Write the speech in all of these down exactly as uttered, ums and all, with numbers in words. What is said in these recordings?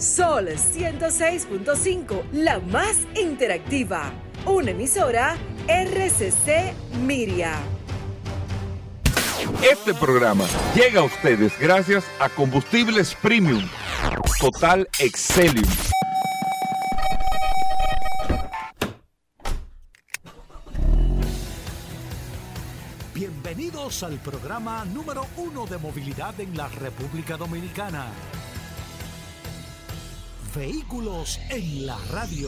Sol ciento seis punto cinco, la más interactiva. Una emisora R C C Miria. Este programa llega a ustedes gracias a Combustibles Premium Total Excelium. Bienvenidos al programa número uno de movilidad en la República Dominicana. Vehículos en la radio.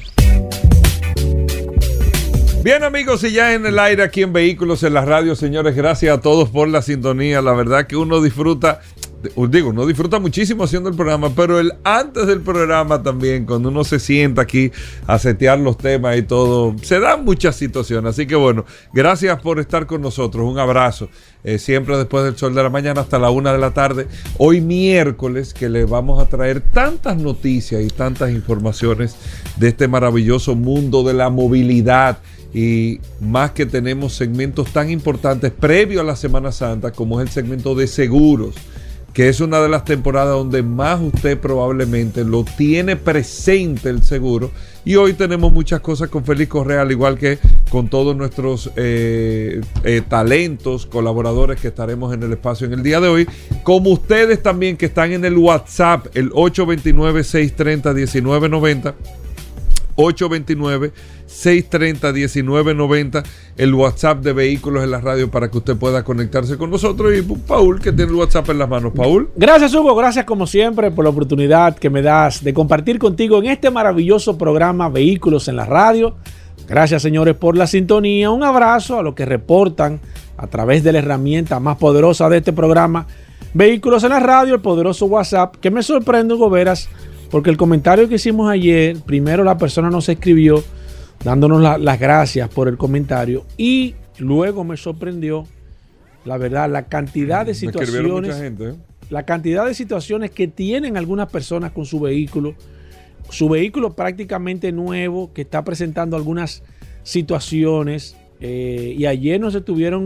Bien, amigos, y ya en el aire aquí en Vehículos en la radio, señores, gracias a todos por la sintonía. La verdad que uno disfruta, digo, uno disfruta muchísimo haciendo el programa, pero el antes del programa también, cuando uno se sienta aquí a setear los temas y todo, se dan muchas situaciones. Así que bueno, gracias por estar con nosotros. Un abrazo. Eh, siempre después del sol de la mañana hasta la una de la tarde. Hoy miércoles, que les vamos a traer tantas noticias y tantas informaciones de este maravilloso mundo de la movilidad. Y más que tenemos segmentos tan importantes previo a la Semana Santa, como es el segmento de seguros, que es una de las temporadas donde más usted probablemente lo tiene presente el seguro. Y hoy tenemos muchas cosas con Félix Correa, al igual que con todos nuestros eh, eh, talentos, colaboradores que estaremos en el espacio en el día de hoy, como ustedes también que están en el WhatsApp, el ocho dos nueve, seis tres cero, uno nueve nueve cero, ocho dos nueve, seis tres cero, uno nueve nueve cero, el WhatsApp de Vehículos en la radio para que usted pueda conectarse con nosotros. Y Paul, que tiene el WhatsApp en las manos. Paul. Gracias, Hugo. Gracias, como siempre, por la oportunidad que me das de compartir contigo en este maravilloso programa Vehículos en la radio. Gracias, señores, por la sintonía. Un abrazo a los que reportan a través de la herramienta más poderosa de este programa, Vehículos en la radio, el poderoso WhatsApp, que me sorprende, Hugo Veras, porque el comentario que hicimos ayer, primero la persona nos escribió dándonos la, las gracias por el comentario, y luego me sorprendió, la verdad, la cantidad de situaciones, mucha gente, ¿eh? la cantidad de situaciones que tienen algunas personas con su vehículo, su vehículo prácticamente nuevo, que está presentando algunas situaciones, eh, y ayer nos estuvieron,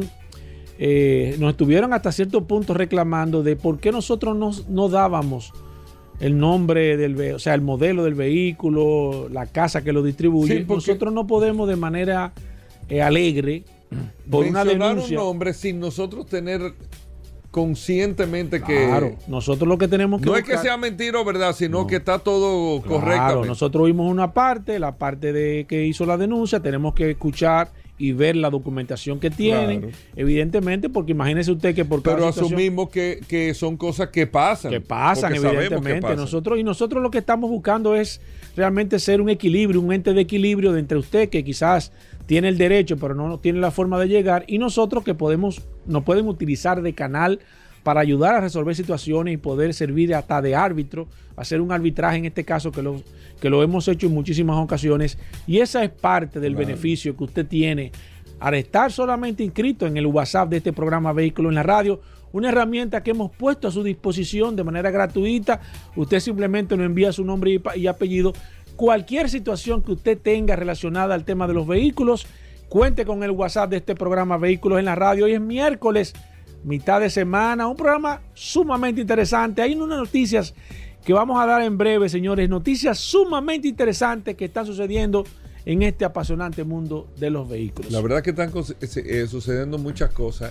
eh, nos estuvieron hasta cierto punto reclamando de por qué nosotros no, no dábamos el nombre del, o sea, el modelo del vehículo, la casa que lo distribuye. Sí, nosotros no podemos de manera eh, alegre por una denuncia. Un nombre sin nosotros tener conscientemente claro, que. Claro, nosotros lo que tenemos que no buscar, es que sea mentira o verdad, sino no, que está todo claro, correctamente. Nosotros vimos una parte, la parte de que hizo la denuncia, tenemos que escuchar y ver la documentación que tienen, claro, evidentemente, porque imagínese usted que por cada pero situación, asumimos que, que son cosas que pasan. Que pasan, evidentemente. Que pasan. Nosotros, y nosotros lo que estamos buscando es realmente ser un equilibrio, un ente de equilibrio de entre usted que quizás tiene el derecho, pero no tiene la forma de llegar, y nosotros que podemos, nos pueden utilizar de canal para ayudar a resolver situaciones y poder servir hasta de árbitro, hacer un arbitraje en este caso que lo, que lo hemos hecho en muchísimas ocasiones, y esa es parte del claro, beneficio que usted tiene al estar solamente inscrito en el WhatsApp de este programa Vehículos en la radio, una herramienta que hemos puesto a su disposición de manera gratuita. Usted simplemente nos envía su nombre y apellido, cualquier situación que usted tenga relacionada al tema de los vehículos, cuente con el WhatsApp de este programa Vehículos en la radio. Hoy es miércoles, mitad de semana, un programa sumamente interesante. Hay unas noticias que vamos a dar en breve, señores, noticias sumamente interesantes que están sucediendo en este apasionante mundo de los vehículos. La verdad que están eh, sucediendo muchas cosas.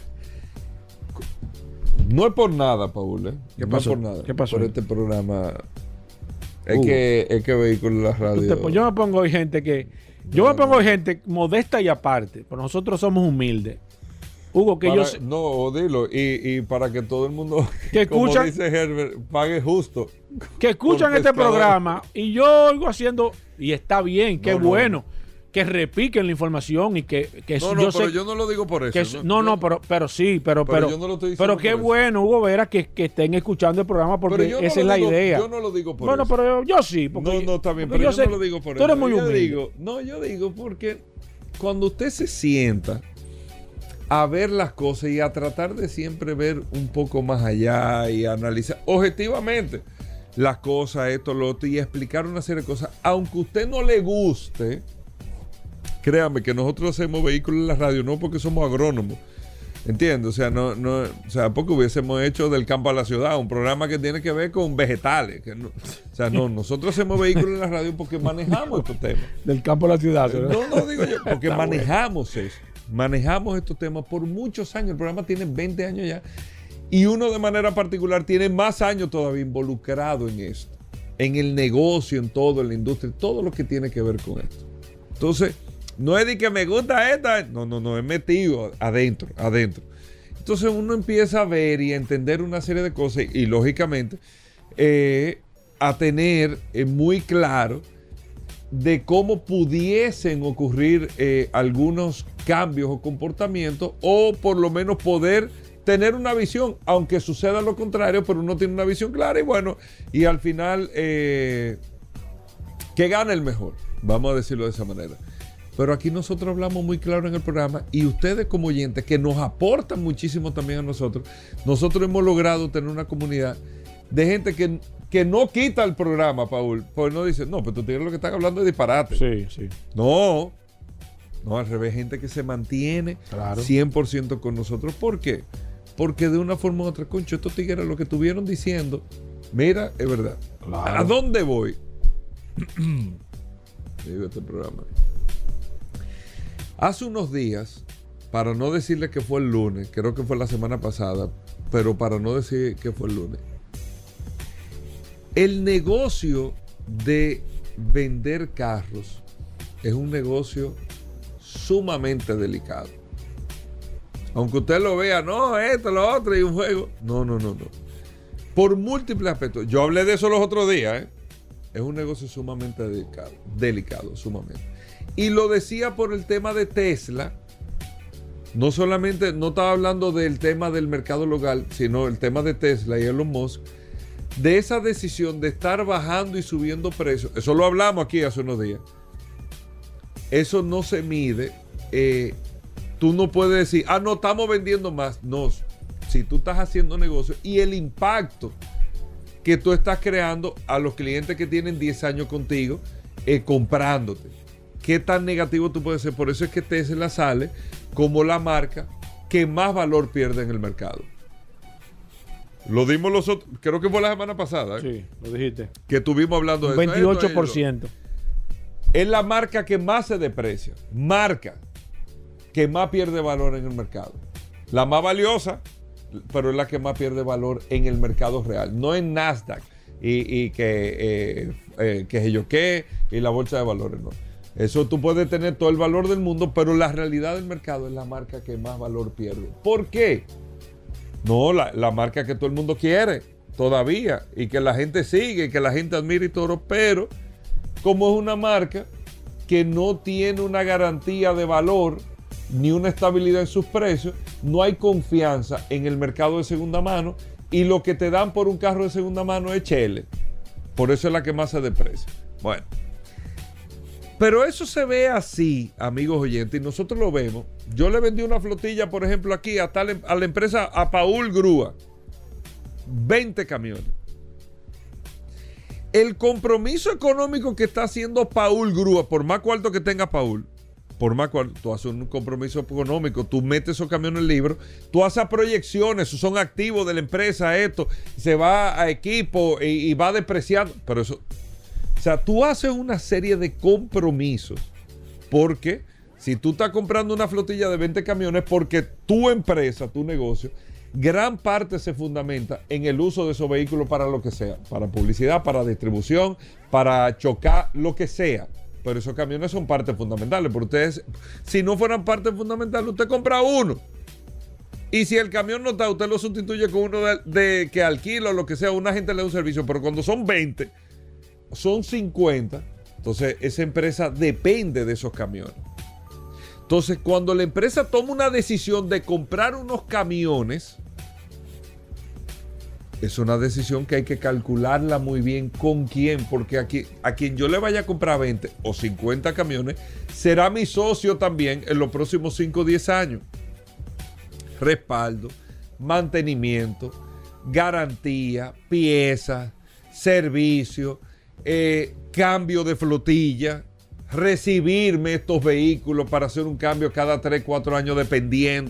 No es por nada, Paul, ¿eh? ¿Qué no pasó? es por nada. ¿Qué pasó? Por este programa. Es, uh, que, es que Vehículos en la radio. Usted, yo me pongo hoy gente que. Yo no, me pongo hoy gente modesta y aparte, pero nosotros somos humildes. Hugo, que para, yo... No, dilo, y, y para que todo el mundo, que escuchan, como dice Herbert, pague justo. Que escuchan este programa y yo oigo haciendo, y está bien, qué no, bueno, no. que repiquen la información y que... que no, no, yo pero sé yo no lo digo por eso. Que, no, no, yo, pero, pero sí, pero... Pero, pero, yo no lo estoy pero qué bueno, Hugo Vera, que, que estén escuchando el programa porque no esa es la digo, idea. Yo no lo digo por bueno, eso. Bueno, pero yo, yo sí. Porque, no, no, está bien, pero yo, yo sé, no lo digo por tú eso. Tú eres muy yo humilde. Digo, no, yo digo porque cuando usted se sienta a ver las cosas y a tratar de siempre ver un poco más allá y analizar objetivamente las cosas, esto, lo otro, y explicar una serie de cosas, aunque a usted no le guste, créame que nosotros hacemos Vehículos en la radio no porque somos agrónomos, ¿Entiendes? O sea, no, no, o sea, porque hubiésemos hecho del campo a la ciudad un programa que tiene que ver con vegetales. Que no, o sea, no, nosotros hacemos vehículos en la radio porque manejamos estos temas. Del campo a la ciudad, ¿verdad? No, no digo yo, porque manejamos bueno. eso. Manejamos estos temas por muchos años. El programa tiene veinte años ya. Y uno de manera particular tiene más años todavía involucrado en esto. En el negocio, en todo, en la industria, todo lo que tiene que ver con esto. Entonces, no es de que me gusta esta, no, no, no, es metido adentro, adentro. Entonces uno empieza a ver y a entender una serie de cosas y, y lógicamente, eh, a tener eh, muy claro de cómo pudiesen ocurrir eh, algunos cambios o comportamientos o por lo menos poder tener una visión, aunque suceda lo contrario, pero uno tiene una visión clara y bueno, y al final, eh, que gane el mejor, vamos a decirlo de esa manera. Pero aquí nosotros hablamos muy claro en el programa y ustedes como oyentes que nos aportan muchísimo también a nosotros, nosotros hemos logrado tener una comunidad de gente que, que no quita el programa, Paul, porque no dice, no, pero tú tienes lo que están hablando de disparate. Sí, sí. No, no, al revés, gente que se mantiene claro. cien por ciento con nosotros. ¿Por qué? Porque de una forma u otra, concho, estos tigres lo que estuvieron diciendo, mira, es verdad. Claro. ¿A dónde voy? Digo este programa. Hace unos días, para no decirle que fue el lunes, creo que fue la semana pasada, pero para no decir que fue el lunes, el negocio de vender carros es un negocio sumamente delicado. Aunque usted lo vea, no, esto, lo otro y un juego. No, no, no, no. Por múltiples aspectos. Yo hablé de eso los otros días, ¿eh? Es un negocio sumamente delicado, delicado, sumamente. Y lo decía por el tema de Tesla. No solamente, no estaba hablando del tema del mercado local, sino el tema de Tesla y Elon Musk. De esa decisión de estar bajando y subiendo precios. Eso lo hablamos aquí hace unos días. Eso no se mide. Eh, tú no puedes decir, ah, no, estamos vendiendo más. No, si tú estás haciendo negocio y el impacto que tú estás creando a los clientes que tienen diez años contigo, eh, comprándote. ¿Qué tan negativo tú puedes ser? Por eso es que Tesla sale como la marca que más valor pierde en el mercado. Lo dimos los otros, creo que fue la semana pasada. ¿eh? Sí, lo dijiste. Que estuvimos hablando de veintiocho por ciento. eso. Es la marca que más se deprecia. Marca que más pierde valor en el mercado. La más valiosa, pero es la que más pierde valor en el mercado real. No en Nasdaq y, y que, eh, eh, que yo qué, y la bolsa de valores, no. Eso tú puedes tener todo el valor del mundo, pero la realidad del mercado es la marca que más valor pierde. ¿Por qué? No, la, la marca que todo el mundo quiere todavía y que la gente sigue y que la gente admira y todo, pero como es una marca que no tiene una garantía de valor ni una estabilidad en sus precios, no hay confianza en el mercado de segunda mano y lo que te dan por un carro de segunda mano es chele. Por eso es la que más se deprecia. Bueno. Pero eso se ve así, amigos oyentes, y nosotros lo vemos. Yo le vendí una flotilla, por ejemplo, aquí a, tal, a la empresa, a Paul Grúa. veinte camiones. El compromiso económico que está haciendo Paul Grúa, por más cuarto que tenga Paul, por más cuarto, tú haces un compromiso económico, tú metes esos camiones en libro, tú haces proyecciones, son activos de la empresa, esto, se va a equipo y, y va depreciando, pero eso... O sea, tú haces una serie de compromisos porque si tú estás comprando una flotilla de veinte camiones porque tu empresa, tu negocio, gran parte se fundamenta en el uso de esos vehículos para lo que sea, para publicidad, para distribución, para chocar, lo que sea. Pero esos camiones son partes fundamentales. Pero ustedes, si no fueran partes fundamentales, usted compra uno. Y si el camión no está, usted lo sustituye con uno de, de que alquila o lo que sea, una gente le da un servicio. Pero cuando son veinte... son cincuenta, entonces esa empresa depende de esos camiones. Entonces, cuando la empresa toma una decisión de comprar unos camiones, es una decisión que hay que calcularla muy bien con quién, porque aquí, a quien yo le vaya a comprar veinte o cincuenta camiones, será mi socio también en los próximos cinco o diez años. Respaldo, mantenimiento, garantía, piezas, servicio, Eh, cambio de flotilla, recibirme estos vehículos para hacer un cambio cada tres, cuatro años dependiendo.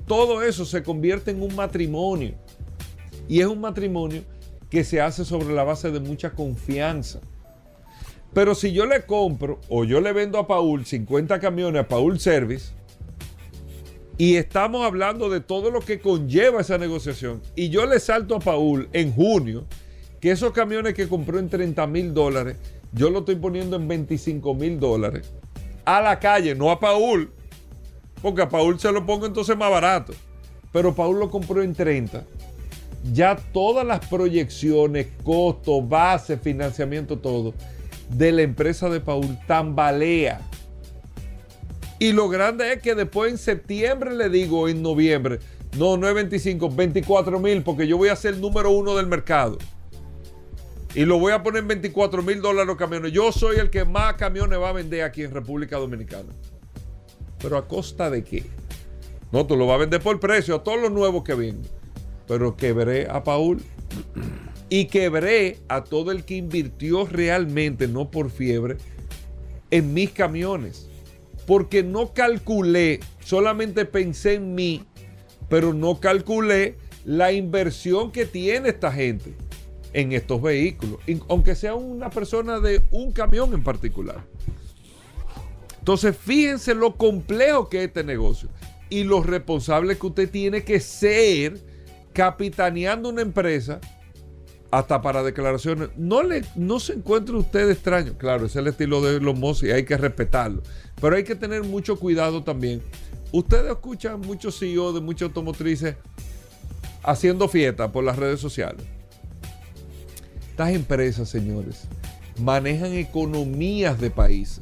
todo eso se convierte en un matrimonio. Y es un matrimonio que se hace sobre la base de mucha confianza. Pero si yo le compro o yo le vendo a Paul cincuenta camiones a Paul Service y estamos hablando de todo lo que conlleva esa negociación y yo le salto a Paul en junio que esos camiones que compró en treinta mil dólares yo lo estoy poniendo en veinticinco mil dólares a la calle, no a Paul, porque a Paul se lo pongo entonces más barato, pero Paul lo compró en treinta. Ya todas las proyecciones, costos, base, financiamiento, todo de la empresa de Paul tambalea. Y lo grande es que después en septiembre le digo, en noviembre, no, no es veinticinco, veinticuatro mil, porque yo voy a ser el número uno del mercado. Y lo voy a poner en veinticuatro mil dólares los camiones. Yo soy el que más camiones va a vender aquí en República Dominicana. ¿Pero a costa de qué? No, tú lo vas a vender por precio a todos los nuevos que vienen. Pero quebré a Paul y quebré a todo el que invirtió realmente, no por fiebre, en mis camiones. Porque no calculé, solamente pensé en mí, pero no calculé la inversión que tiene esta gente en estos vehículos, aunque sea una persona de un camión en particular. Entonces, fíjense lo complejo que es este negocio y lo responsable que usted tiene que ser capitaneando una empresa hasta para declaraciones. No, le, no se encuentre usted extraño. Claro, ese es el estilo de Elon Musk y hay que respetarlo. Pero hay que tener mucho cuidado también. Ustedes escuchan muchos C E O de muchas automotrices haciendo fiesta por las redes sociales. Estas empresas, señores, manejan economías de países.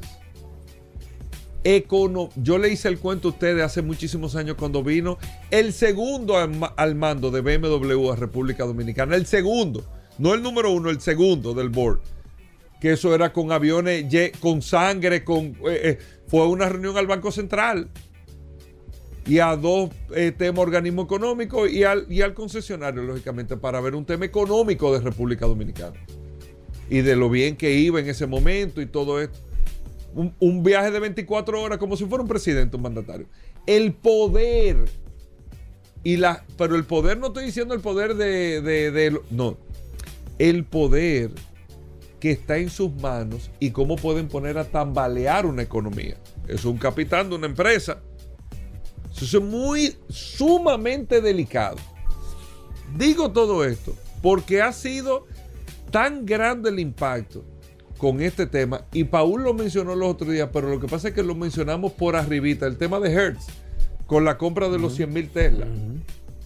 Econo- Yo le hice el cuento a ustedes hace muchísimos años cuando vino el segundo al, al mando de B M W a República Dominicana. El segundo, no el número uno, el segundo del board. Que eso era con aviones, con sangre, con eh, eh, fue una reunión al Banco Central y a dos eh, temas organismo económico y al, y al concesionario, lógicamente, para ver un tema económico de República Dominicana y de lo bien que iba en ese momento y todo esto. Un, un viaje de veinticuatro horas como si fuera un presidente, un mandatario. El poder y la, pero el poder, no estoy diciendo el poder de, de, de no, el poder que está en sus manos y cómo pueden poner a tambalear una economía. Es un capitán de una empresa. Eso es muy sumamente delicado. Digo todo esto porque ha sido tan grande el impacto con este tema, y Paul lo mencionó los otros días, pero lo que pasa es que lo mencionamos por arribita, el tema de Hertz, con la compra de uh-huh. los cien mil Tesla. Uh-huh.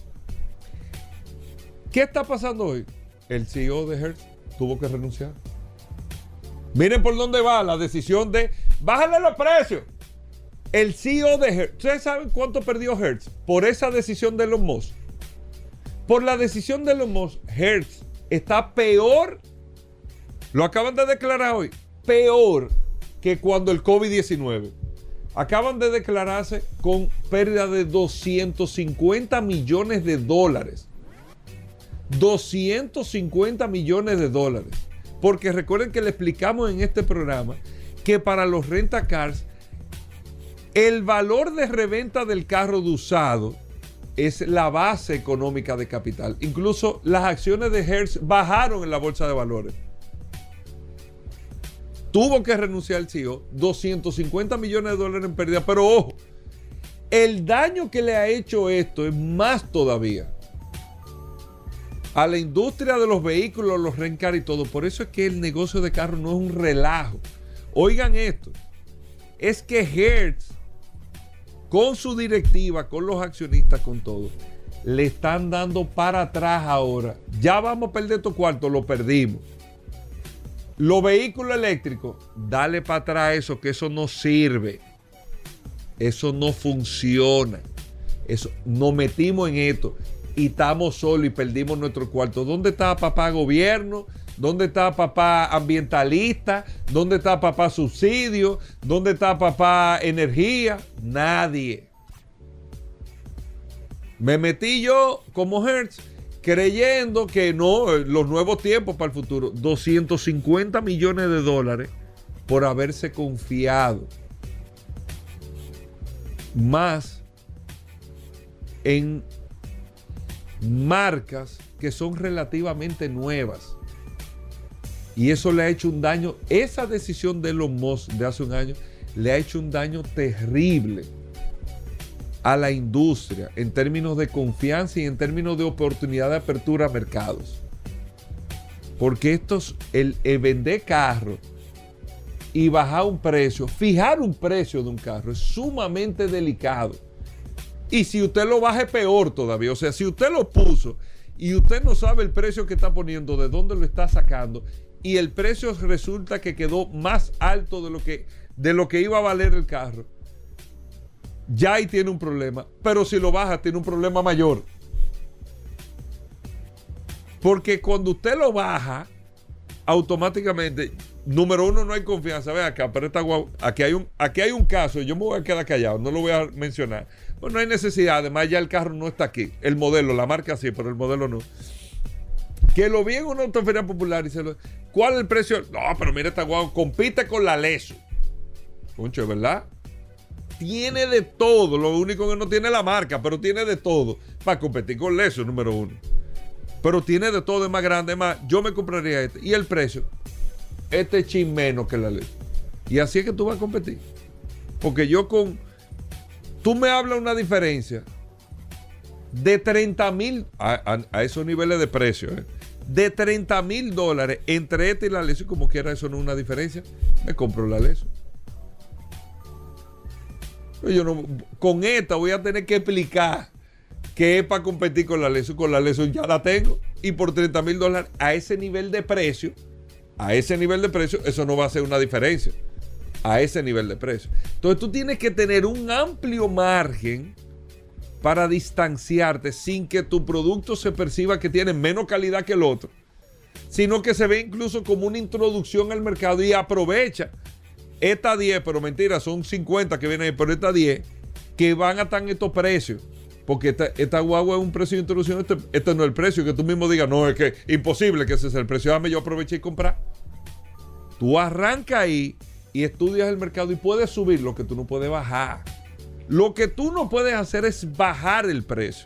¿Qué está pasando hoy? El C E O de Hertz tuvo que renunciar. Miren por dónde va la decisión de bájale los precios. El C E O de Hertz, ¿ustedes saben cuánto perdió Hertz por esa decisión de Elon Musk? Por la decisión de Elon Musk, Hertz está peor. Lo acaban de declarar hoy, peor que cuando el COVID diecinueve. Acaban de declararse con pérdida de doscientos cincuenta millones de dólares. doscientos cincuenta millones de dólares. Porque recuerden que le explicamos en este programa que para los rent-a-cars, el valor de reventa del carro de usado es la base económica de capital. Incluso las acciones de Hertz bajaron en la bolsa de valores. Tuvo que renunciar el C E O, doscientos cincuenta millones de dólares en pérdida. Pero ojo, el daño que le ha hecho esto es más todavía a la industria de los vehículos, los rent-car y todo. Por eso es que el negocio de carros no es un relajo. Oigan esto, es que Hertz, con su directiva, con los accionistas, con todo, le están dando para atrás ahora. Ya vamos a perder estos cuartos, lo perdimos. Los vehículos eléctricos, dale para atrás eso, que eso no sirve. Eso no funciona. Eso, nos metimos en esto y estamos solos y perdimos nuestro cuarto. ¿Dónde está papá gobierno? ¿Dónde está papá ambientalista? ¿Dónde está papá subsidio? ¿Dónde está papá energía? Nadie. Me metí yo como Hertz creyendo que no, los nuevos tiempos para el futuro. doscientos cincuenta millones de dólares por haberse confiado. Más en marcas que son relativamente nuevas. Y eso le ha hecho un daño, esa decisión de Elon Musk de hace un año, le ha hecho un daño terrible a la industria en términos de confianza y en términos de oportunidad de apertura a mercados. Porque estos, el, el vender carros y bajar un precio, fijar un precio de un carro es sumamente delicado. Y si usted lo baja es peor todavía. O sea, si usted lo puso y usted no sabe el precio que está poniendo, de dónde lo está sacando, y el precio resulta que quedó más alto de lo que, de lo que iba a valer el carro, ya ahí tiene un problema. Pero si lo baja, tiene un problema mayor. Porque cuando usted lo baja, automáticamente, número uno, no hay confianza. Ve acá, pero esta guau, aquí hay un, aquí hay un caso, yo me voy a quedar callado, no lo voy a mencionar. Pues no hay necesidad, además ya el carro no está aquí. El modelo, la marca sí, pero el modelo no. Que lo vi en una autoferia popular y se lo... ¿Cuál es el precio? No, pero mira esta guau, compite con la Leso. Concho, ¿verdad? Tiene de todo, lo único que no tiene la marca, pero tiene de todo para competir con Leso, número uno. Pero tiene de todo, es más grande, es más, yo me compraría este. Y el precio, este chin menos que la Leso. Y así es que tú vas a competir. Porque yo con... Tú me hablas una diferencia de treinta mil, a, a, a esos niveles de precio, ¿eh? de treinta mil dólares entre este y la Leso, y como quiera eso no es una diferencia, me compro la Leso. Yo no, con esta voy a tener que explicar que es para competir con la Leso. Con la Leso ya la tengo, y por treinta mil dólares a ese nivel de precio, a ese nivel de precio, eso no va a hacer una diferencia. A ese nivel de precio. Entonces tú tienes que tener un amplio margen para distanciarte sin que tu producto se perciba que tiene menos calidad que el otro, sino que se ve incluso como una introducción al mercado y aprovecha esta diez, pero mentira, son cincuenta que vienen ahí, pero esta diez que van a estar en estos precios, porque esta, esta guagua es un precio de introducción. Este, este no es el precio, que tú mismo digas, no, es que imposible que ese sea el precio, dame yo aproveché y comprar. Tú arranca ahí y estudias el mercado y puedes subir lo que tú no puedes bajar. Lo que tú no puedes hacer es bajar el precio.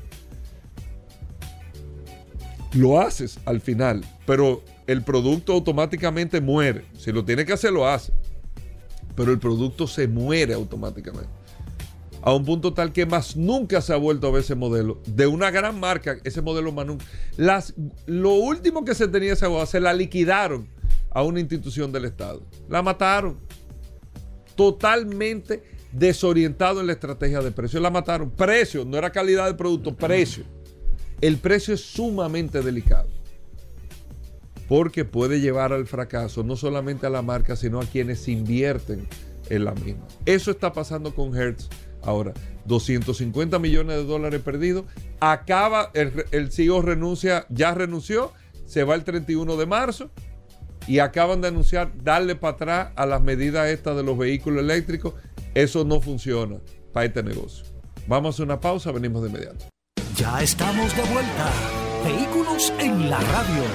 Lo haces al final, pero el producto automáticamente muere. Si lo tiene que hacer, lo hace. Pero el producto se muere automáticamente. A un punto tal que más nunca se ha vuelto a ver ese modelo. De una gran marca, ese modelo más nunca. Las, lo último que se tenía esa guagua, se la liquidaron a una institución del Estado. La mataron. Totalmente desorientado en la estrategia de precio. La mataron. Precio, no era calidad del producto, precio. El precio es sumamente delicado. Porque puede llevar al fracaso no solamente a la marca, sino a quienes invierten en la misma. Eso está pasando con Hertz ahora. doscientos cincuenta millones de dólares perdidos. Acaba, el, el C E O renuncia, ya renunció, se va el treinta y uno de marzo. Y acaban de anunciar darle para atrás a las medidas estas de los vehículos eléctricos. Eso no funciona para este negocio. Vamos a hacer una pausa, venimos de inmediato. Ya estamos de vuelta. Vehículos en la radio.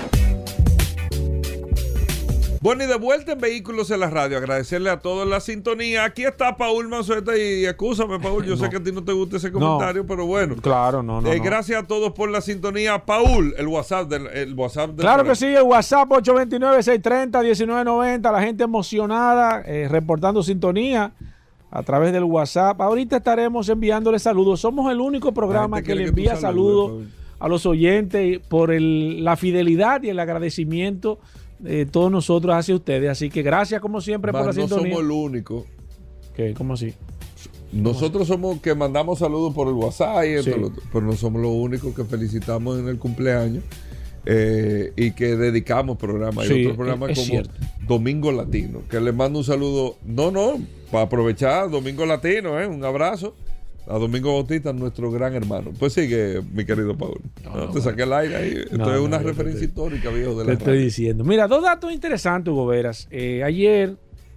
Bueno, y de vuelta en Vehículos en la Radio. Agradecerle a todos la sintonía. Aquí está Paul Manzueta y excúsame, Paul, yo no. sé que a ti no te gusta ese comentario, no, pero bueno. Claro, no, no, eh, no. Gracias a todos por la sintonía. Paul, el WhatsApp del, el WhatsApp del Claro programa. Que sí, el WhatsApp ocho dos nueve, seis tres cero, uno nueve nueve cero. La gente emocionada, eh, reportando sintonía a través del WhatsApp. Ahorita estaremos enviándole saludos. Somos el único programa que le envía saludos salude, a los oyentes por el, la fidelidad y el agradecimiento de todos nosotros hacia ustedes. Así que gracias como siempre Más por la no sintonía. No somos el único. ¿Qué? ¿Cómo así? Nosotros ¿Cómo? somos que mandamos saludos por el WhatsApp, y sí. esto, pero no somos los únicos que felicitamos en el cumpleaños eh, y que dedicamos programas. Hay sí, otro programa como cierto. Domingo Latino, que le mando un saludo. No, no, para aprovechar Domingo Latino, ¿eh? Un abrazo a Domingo Bautista, nuestro gran hermano. Pues sigue, mi querido Paul. No, no, no, te saqué el aire ahí. Esto no, es una no, referencia te, histórica, viejo, de la Te estoy radio. diciendo. Mira, dos datos interesantes, Hugo Veras. Eh, ayer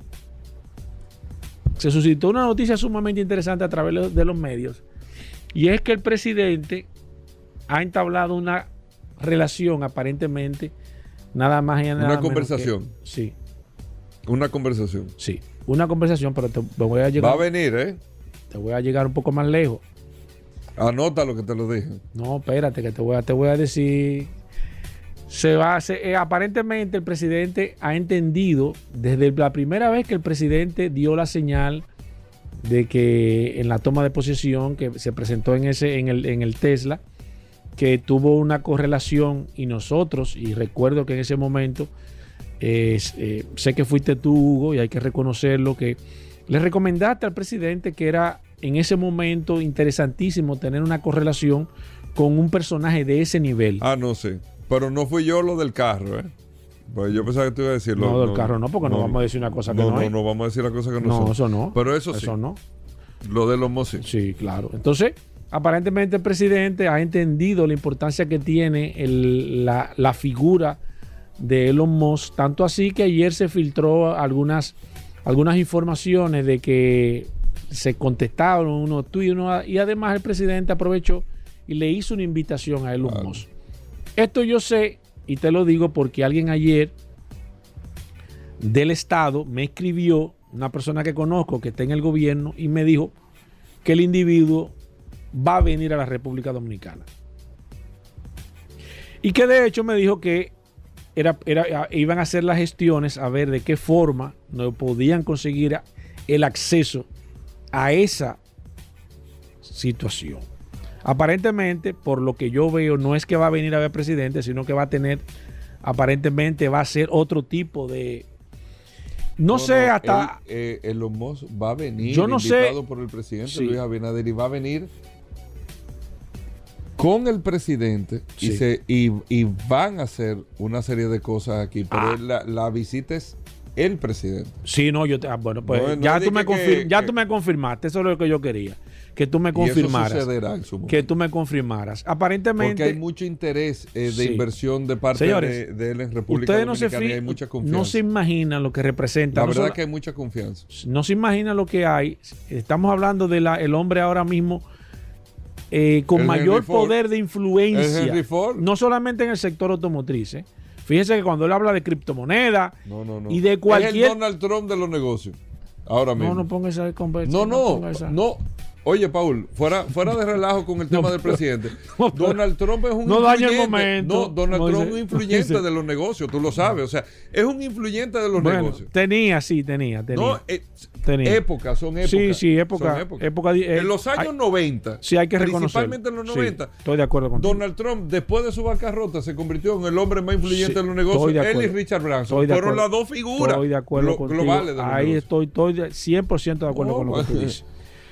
se suscitó una noticia sumamente interesante a través de los medios. Y es que el presidente ha entablado una relación, aparentemente, nada más y nada menos. Una conversación. Que, sí. Una conversación. Sí, una conversación, pero te, te voy a llegar. Va a venir, ¿eh? Te voy a llegar un poco más lejos. Anota lo que te lo dije. No, espérate, que te voy a, te voy a decir. Se va a hacer, eh, aparentemente el presidente ha entendido desde la primera vez que el presidente dio la señal de que en la toma de posesión que se presentó en ese en el, en el Tesla, que tuvo una correlación, y nosotros, y recuerdo que en ese momento eh, eh, sé que fuiste tú, Hugo, y hay que reconocerlo, que le recomendaste al presidente que era en ese momento interesantísimo tener una correlación con un personaje de ese nivel. Ah, no sé. Pero no fui yo lo del carro, ¿eh? Pues yo pensaba que tú ibas a decirlo. No, del no, carro no, porque no, no vamos a decir una cosa que no, no hay. No, no vamos a decir la cosa que no, no son. No, eso no. Pero eso, eso sí. no. Lo de los Musk. Sí, claro. Entonces, aparentemente el presidente ha entendido la importancia que tiene el, la, la figura de Elon Musk, tanto así que ayer se filtró algunas, algunas informaciones de que se contestaron unos tweets, uno, y además el presidente aprovechó y le hizo una invitación a Elon claro. Musk. Esto yo sé, y te lo digo porque alguien ayer del Estado me escribió, una persona que conozco que está en el gobierno, y me dijo que el individuo va a venir a la República Dominicana. Y que de hecho me dijo que era, era, iban a hacer las gestiones a ver de qué forma no podían conseguir el acceso a esa situación. Aparentemente, por lo que yo veo, no es que va a venir a ver presidente, sino que va a tener, aparentemente va a ser otro tipo de... No, no sé, no, hasta... El, eh, Elon Musk va a venir yo no invitado sé, por el presidente sí. Luis Abinader, y va a venir con el presidente sí. y, se, y, y van a hacer una serie de cosas aquí, pero ah. la, la visita es el presidente. Sí, no, yo te, ah, bueno, pues no, ya, no tú me confir, que, ya que, tú me confirmaste, eso es lo que yo quería. Que tú me confirmaras. Que tú me confirmaras. Aparentemente. Porque hay mucho interés eh, de sí. inversión de parte Señores, de, de él en República Dominicana, no se fi- y hay mucha confianza. No se imaginan lo que representa. La verdad no es que hay mucha confianza. No se imagina lo que hay. Estamos hablando del de hombre ahora mismo eh, con el mayor poder de influencia. No solamente en el sector automotriz. ¿eh? Fíjese que cuando él habla de criptomonedas no, no, no. y de cualquier. Es el Donald Trump de los negocios. Ahora mismo. No, no ponga esa conversación. No, no, no. no. Oye, Paul, fuera, fuera de relajo con el tema no, del presidente. No, Donald Trump es un no influyente. Daña el momento. No, Donald Trump es un influyente de los negocios, tú lo sabes. O sea, es un influyente de los bueno, negocios. Tenía, sí, tenía. tenía. No, eh, tenía. Épocas, son épocas. Sí, sí, época. Son épocas. época eh, en los años hay, noventa, sí, hay que principalmente en los noventa, sí, estoy de acuerdo contigo. Donald Trump, después de su bancarrota, se convirtió en el hombre más influyente sí, de los negocios. De él y Richard Branson fueron las dos figuras estoy de acuerdo glo- globales de los Ahí negocios. estoy, estoy cien por ciento de acuerdo no, con lo que tú dices.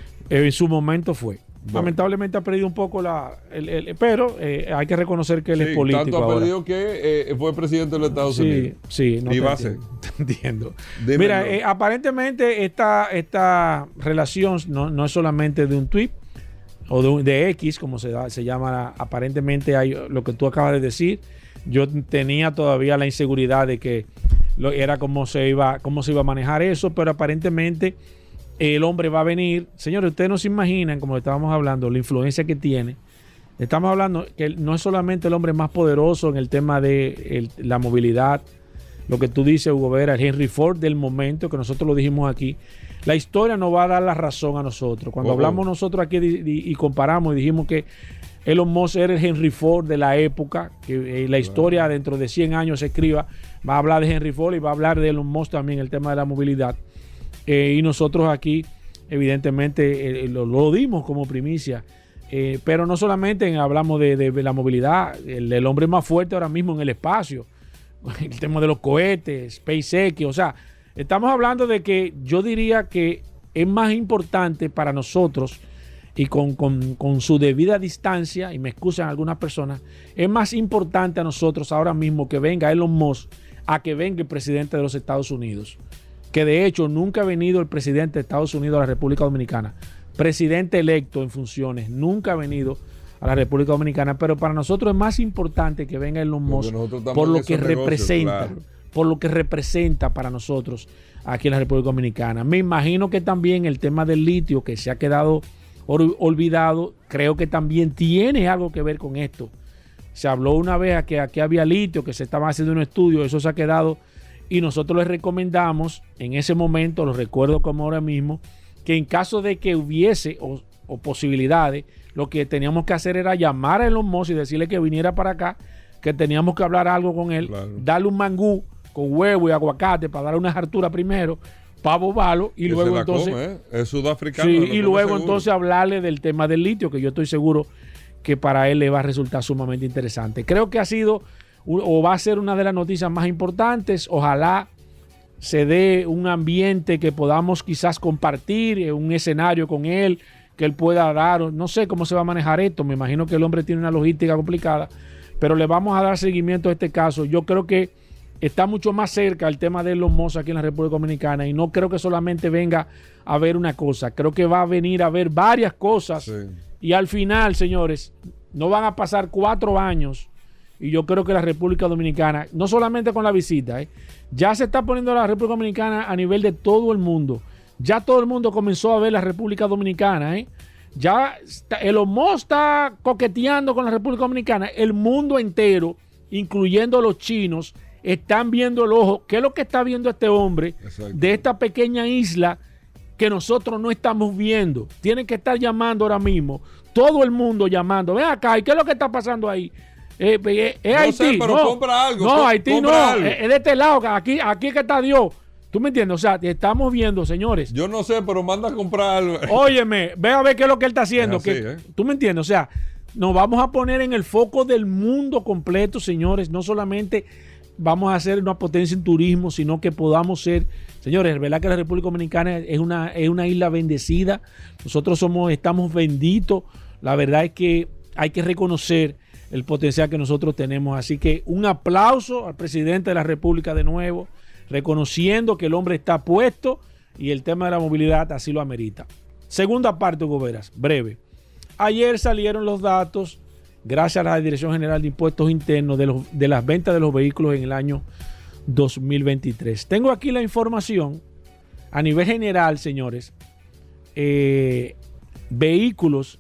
En su momento fue. Bueno. Lamentablemente ha perdido un poco la... El, el, pero eh, hay que reconocer que él sí, es político tanto ha ahora. perdido que eh, fue presidente de los Estados sí, Unidos. Sí, no y te va a ser. Entiendo. Dímelo. Mira, eh, aparentemente esta, esta relación no, no es solamente de un tweet o de, un, de X, como se, da, se llama. Aparentemente hay lo que tú acabas de decir. Yo tenía todavía la inseguridad de que lo, era cómo se iba, cómo se iba a manejar eso, pero aparentemente... El hombre va a venir. Señores, ustedes no se imaginan, como estábamos hablando, la influencia que tiene. Estamos hablando que no es solamente el hombre más poderoso en el tema de el, la movilidad, lo que tú dices, Hugo Vera, el Henry Ford del momento, que nosotros lo dijimos aquí. La historia nos va a dar la razón a nosotros. Cuando oh, hablamos oh. nosotros aquí y, y comparamos y dijimos que Elon Musk era el Henry Ford de la época, que eh, la historia bueno. dentro de cien años se escriba, va a hablar de Henry Ford y va a hablar de Elon Musk también, el tema de la movilidad. Eh, y nosotros aquí, evidentemente, eh, lo, lo dimos como primicia. Eh, pero no solamente en, hablamos de, de, de la movilidad, el, el hombre más fuerte ahora mismo en el espacio, el tema de los cohetes, SpaceX, o sea, estamos hablando de que yo diría que es más importante para nosotros, y con, con, con su debida distancia, y me excusan algunas personas, es más importante a nosotros ahora mismo que venga Elon Musk a que venga el presidente de los Estados Unidos. Que de hecho nunca ha venido el presidente de Estados Unidos a la República Dominicana, presidente electo en funciones, nunca ha venido a la República Dominicana, pero para nosotros es más importante que venga Elon Musk por lo que representa, claro. por lo que representa para nosotros aquí en la República Dominicana. Me imagino que también el tema del litio, que se ha quedado olvidado, creo que también tiene algo que ver con esto. Se habló una vez que aquí había litio, que se estaba haciendo un estudio, eso se ha quedado. Y nosotros les recomendamos, en ese momento, lo recuerdo como ahora mismo, que en caso de que hubiese o, o posibilidades, lo que teníamos que hacer era llamar a Elon Musk y decirle que viniera para acá, que teníamos que hablar algo con él, claro. darle un mangú con huevo y aguacate para darle una hartura primero, para bobarlo y que luego se entonces... come, ¿eh? Es sudafricano. Sí, y luego seguro. entonces hablarle del tema del litio, que yo estoy seguro que para él le va a resultar sumamente interesante. Creo que ha sido o va a ser una de las noticias más importantes. Ojalá se dé un ambiente que podamos quizás compartir, un escenario con él, que él pueda dar, no sé cómo se va a manejar esto, me imagino que el hombre tiene una logística complicada, pero le vamos a dar seguimiento a este caso. Yo creo que está mucho más cerca el tema de Elon Musk aquí en la República Dominicana y no creo que solamente venga a ver una cosa, creo que va a venir a ver varias cosas sí. y al final, señores, no van a pasar cuatro años y yo creo que la República Dominicana, no solamente con la visita, ¿eh? ya se está poniendo la República Dominicana a nivel de todo el mundo. Ya todo el mundo comenzó a ver la República Dominicana, ¿eh? Ya está, Elon Musk está coqueteando con la República Dominicana. El mundo entero, incluyendo los chinos, están viendo el ojo. ¿Qué es lo que está viendo este hombre Exacto. de esta pequeña isla que nosotros no estamos viendo? Tienen que estar llamando ahora mismo. Todo el mundo llamando. Ven acá, ¿y qué es lo que está pasando ahí? Eh, eh, es no Haití. Sé, pero no, compra algo. No, Haití no. Algo. Es, es de este lado. Aquí, aquí es que está Dios. ¿Tú me entiendes? O sea, estamos viendo, señores. Yo no sé, pero manda a comprar algo. Óyeme, ve a ver qué es lo que él está haciendo. Es así, que, ¿eh? ¿Tú me entiendes? O sea, nos vamos a poner en el foco del mundo completo, señores. No solamente vamos a ser una potencia en turismo, sino que podamos ser, señores, es verdad que la República Dominicana es una, es una isla bendecida. Nosotros somos, estamos benditos. La verdad es que hay que reconocer el potencial que nosotros tenemos. Así que un aplauso al presidente de la República de nuevo, reconociendo que el hombre está puesto y el tema de la movilidad así lo amerita. Segunda parte, Hugo Veras, breve. Ayer salieron los datos, gracias a la Dirección General de Impuestos Internos, de, los, de las ventas de los vehículos en el año dos mil veintitrés. Tengo aquí la información a nivel general, señores. Eh, vehículos,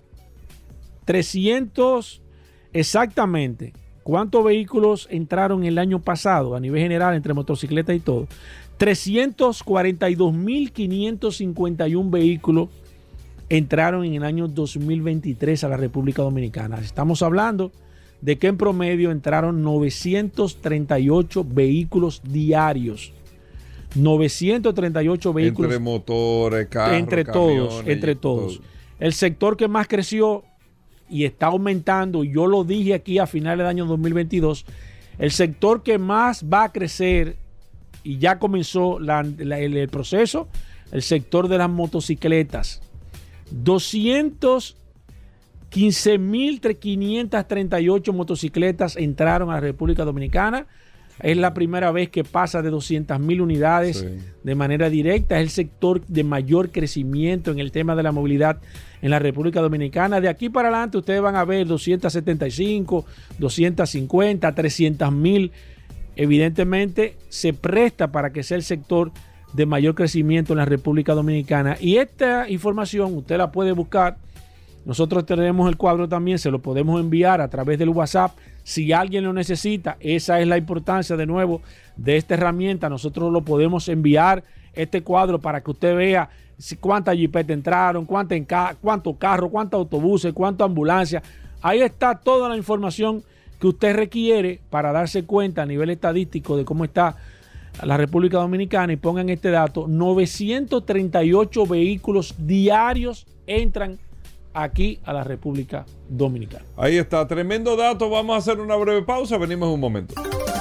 trescientos exactamente. ¿Cuántos vehículos entraron el año pasado a nivel general entre motocicletas y todo? trescientos cuarenta y dos mil quinientos cincuenta y uno vehículos entraron en el año dos mil veintitrés a la República Dominicana. Estamos hablando de que en promedio entraron novecientos treinta y ocho vehículos diarios. novecientos treinta y ocho vehículos. Entre motores, carros, entre todos, entre todos. Todo. El sector que más creció y está aumentando, yo lo dije aquí a finales del año dos mil veintidós, el sector que más va a crecer y ya comenzó la, la, el, el proceso, el sector de las motocicletas. doscientos quince mil quinientos treinta y ocho motocicletas entraron a la República Dominicana. Es la primera vez que pasa de doscientas mil unidades sí. de manera directa. Es el sector de mayor crecimiento en el tema de la movilidad en la República Dominicana. De aquí para adelante ustedes van a ver doscientos setenta y cinco, doscientos cincuenta, trescientos mil. Evidentemente se presta para que sea el sector de mayor crecimiento en la República Dominicana. Y esta información usted la puede buscar. Nosotros tenemos el cuadro también, se lo podemos enviar a través del WhatsApp. Si alguien lo necesita, esa es la importancia de nuevo de esta herramienta. Nosotros lo podemos enviar, este cuadro, para que usted vea cuántas jipetas entraron, cuántos cuánto carros, cuántos autobuses, cuántas ambulancias. Ahí está toda la información que usted requiere para darse cuenta a nivel estadístico de cómo está la República Dominicana. Y pongan este dato: novecientos treinta y ocho vehículos diarios entran aquí a la República Dominicana. Ahí está, tremendo dato. Vamos a hacer una breve pausa, venimos en un momento.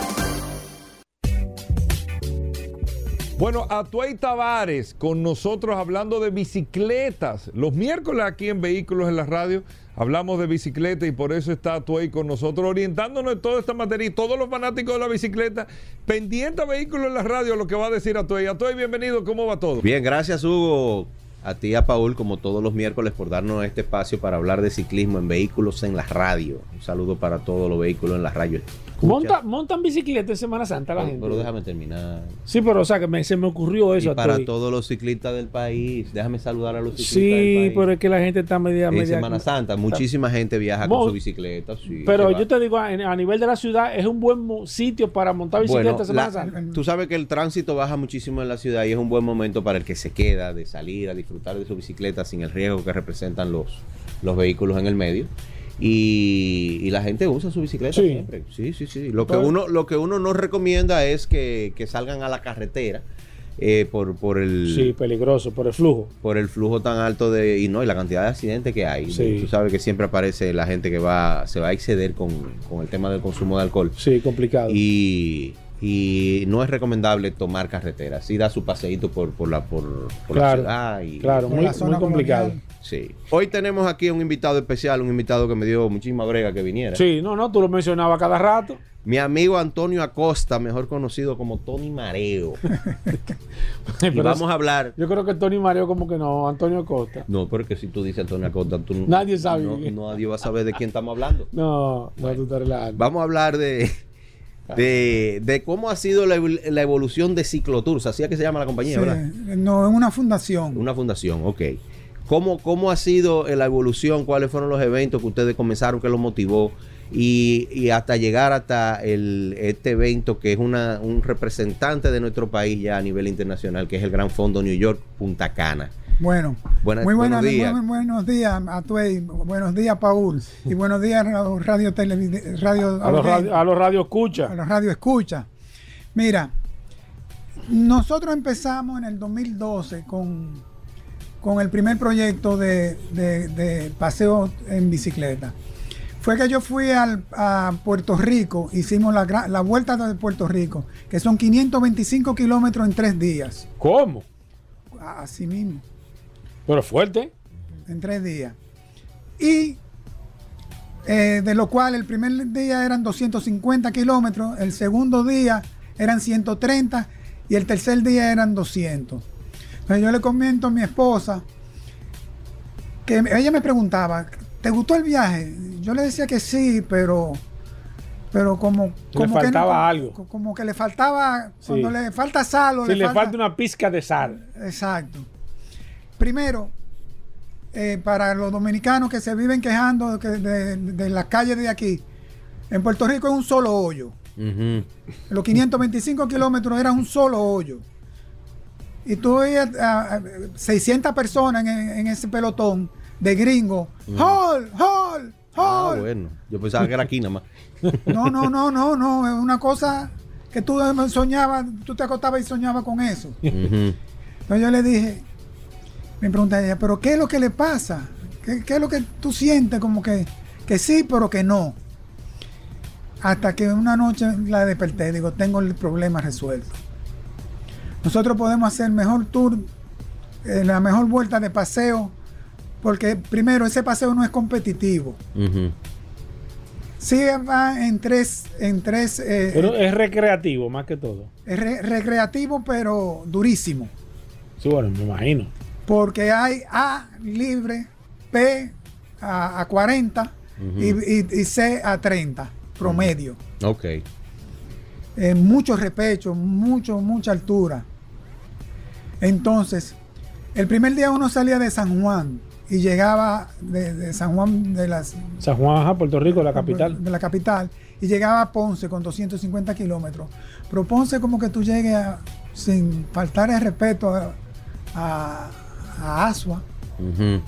Bueno, Atuey Tavares con nosotros hablando de bicicletas. Los miércoles aquí en Vehículos en la Radio hablamos de bicicleta y por eso está Atuey con nosotros orientándonos en toda esta materia y todos los fanáticos de la bicicleta pendientes a Vehículos en la Radio, lo que va a decir Atuey. Atuey, bienvenido, ¿cómo va todo? Bien, gracias Hugo. A ti y a Paul, como todos los miércoles, por darnos este espacio para hablar de ciclismo en Vehículos en la Radio. Un saludo para todos los vehículos en la radio. Monta, montan bicicleta en Semana Santa la pero, gente. Pero déjame terminar. Sí, pero o sea, que me, se me ocurrió eso. Y para Atuey. todos los ciclistas del país. Déjame saludar a los ciclistas sí, del país. Sí, pero es que la gente está media... En media Semana Santa, muchísima gente viaja Mon, con su bicicleta. Sí, pero yo te digo, a, a nivel de la ciudad, es un buen sitio para montar bicicleta bueno, en Semana la, Santa. Tú sabes que el tránsito baja muchísimo en la ciudad y es un buen momento para el que se queda de salir a disfrutar de su bicicleta sin el riesgo que representan los, los vehículos en el medio. Y, y la gente usa su bicicleta sí. siempre. Sí, sí, sí. Lo que uno, lo que uno no recomienda es que, que salgan a la carretera eh, por, por el sí, peligroso, por el flujo. Por el flujo tan alto de, y no, y la cantidad de accidentes que hay. Sí. Tú sabes que siempre aparece la gente que va, se va a exceder con, con el tema del consumo de alcohol. Sí, complicado. Y, y no es recomendable tomar carretera. Sí da su paseíto por, por la, por, por claro, la ciudad. Y, claro, muy, muy complicado. Sí. Hoy tenemos aquí un invitado especial, un invitado que me dio muchísima brega que viniera. Sí, no, no, tú lo mencionabas cada rato. Mi amigo Antonio Acosta, mejor conocido como Tony Mareo. Y vamos a hablar. Yo creo que Tony Mareo como que no, Antonio Acosta. No, porque si tú dices Antonio Acosta, tú nadie sabe. No, no, nadie va a saber de quién estamos hablando. No, no, tú estás relajando. Vamos a hablar de, de, de cómo ha sido la, la evolución de Ciclotours. Así es que se llama la compañía, sí, ¿verdad? No, es una fundación. Una fundación, ok. ¿Cómo, ¿Cómo ha sido la evolución? ¿Cuáles fueron los eventos que ustedes comenzaron? ¿Qué los motivó? Y, y hasta llegar hasta el, este evento que es una, un representante de nuestro país ya a nivel internacional, que es el Gran Fondo New York Punta Cana. Bueno, Buenas, muy buenos, buenos días. Muy, muy buenos días a Tuey, buenos días Paul, y buenos días a los radio, televid- radio, a los radio, a los radio escucha. A los radio escucha. Mira, nosotros empezamos en el dos mil doce con, con el primer proyecto de, de, de paseo en bicicleta. Fue que yo fui al, a Puerto Rico, hicimos la, la vuelta de Puerto Rico, que son quinientos veinticinco kilómetros en tres días. ¿Cómo? Así mismo. Pero fuerte. En tres días. Y eh, de lo cual el primer día eran doscientos cincuenta kilómetros, el segundo día eran ciento treinta y el tercer día eran doscientos. Entonces yo le comento a mi esposa que ella me preguntaba, ¿te gustó el viaje? Yo le decía que sí, pero pero como, como le faltaba que no, algo. Como, como que le faltaba, sí. Cuando le falta sal o sí, le, le falta, falta una pizca de sal. Exacto. Primero, eh, para los dominicanos que se viven quejando de, de, de las calles de aquí, en Puerto Rico es un solo hoyo. Uh-huh. Los quinientos veinticinco kilómetros eran un solo hoyo. Y tú veías a, a seiscientas personas en, en ese pelotón de gringos. Uh-huh. ¡Hall! ¡Hall! ¡Hall! Ah, bueno. Yo pensaba que era aquí nada más. No, no, no, no, no. Es una cosa que tú soñabas, tú te acostabas y soñabas con eso. Uh-huh. Entonces yo le dije, me pregunta ella, ¿pero qué es lo que le pasa? ¿Qué, qué es lo que tú sientes? Como que, que sí, pero que no. Hasta que una noche la desperté, digo, tengo el problema resuelto. Nosotros podemos hacer el mejor tour, eh, la mejor vuelta de paseo, porque primero, ese paseo no es competitivo. Uh-huh. Sí va en tres... En tres eh, pero es recreativo más que todo. Es re- recreativo, pero durísimo. Sí, bueno, me imagino. Porque hay A libre, P a, a cuarenta uh-huh. y, y, y C a treinta, promedio. Ok. Eh, mucho repecho, mucho, mucha altura. Entonces, el primer día uno salía de San Juan y llegaba de, de San Juan de las... San Juan, ajá, Puerto Rico, la capital. De la capital. Y llegaba a Ponce con doscientos cincuenta kilómetros. Pero Ponce como que tú llegues a, sin faltar el respeto a, a, a Asua, uh-huh.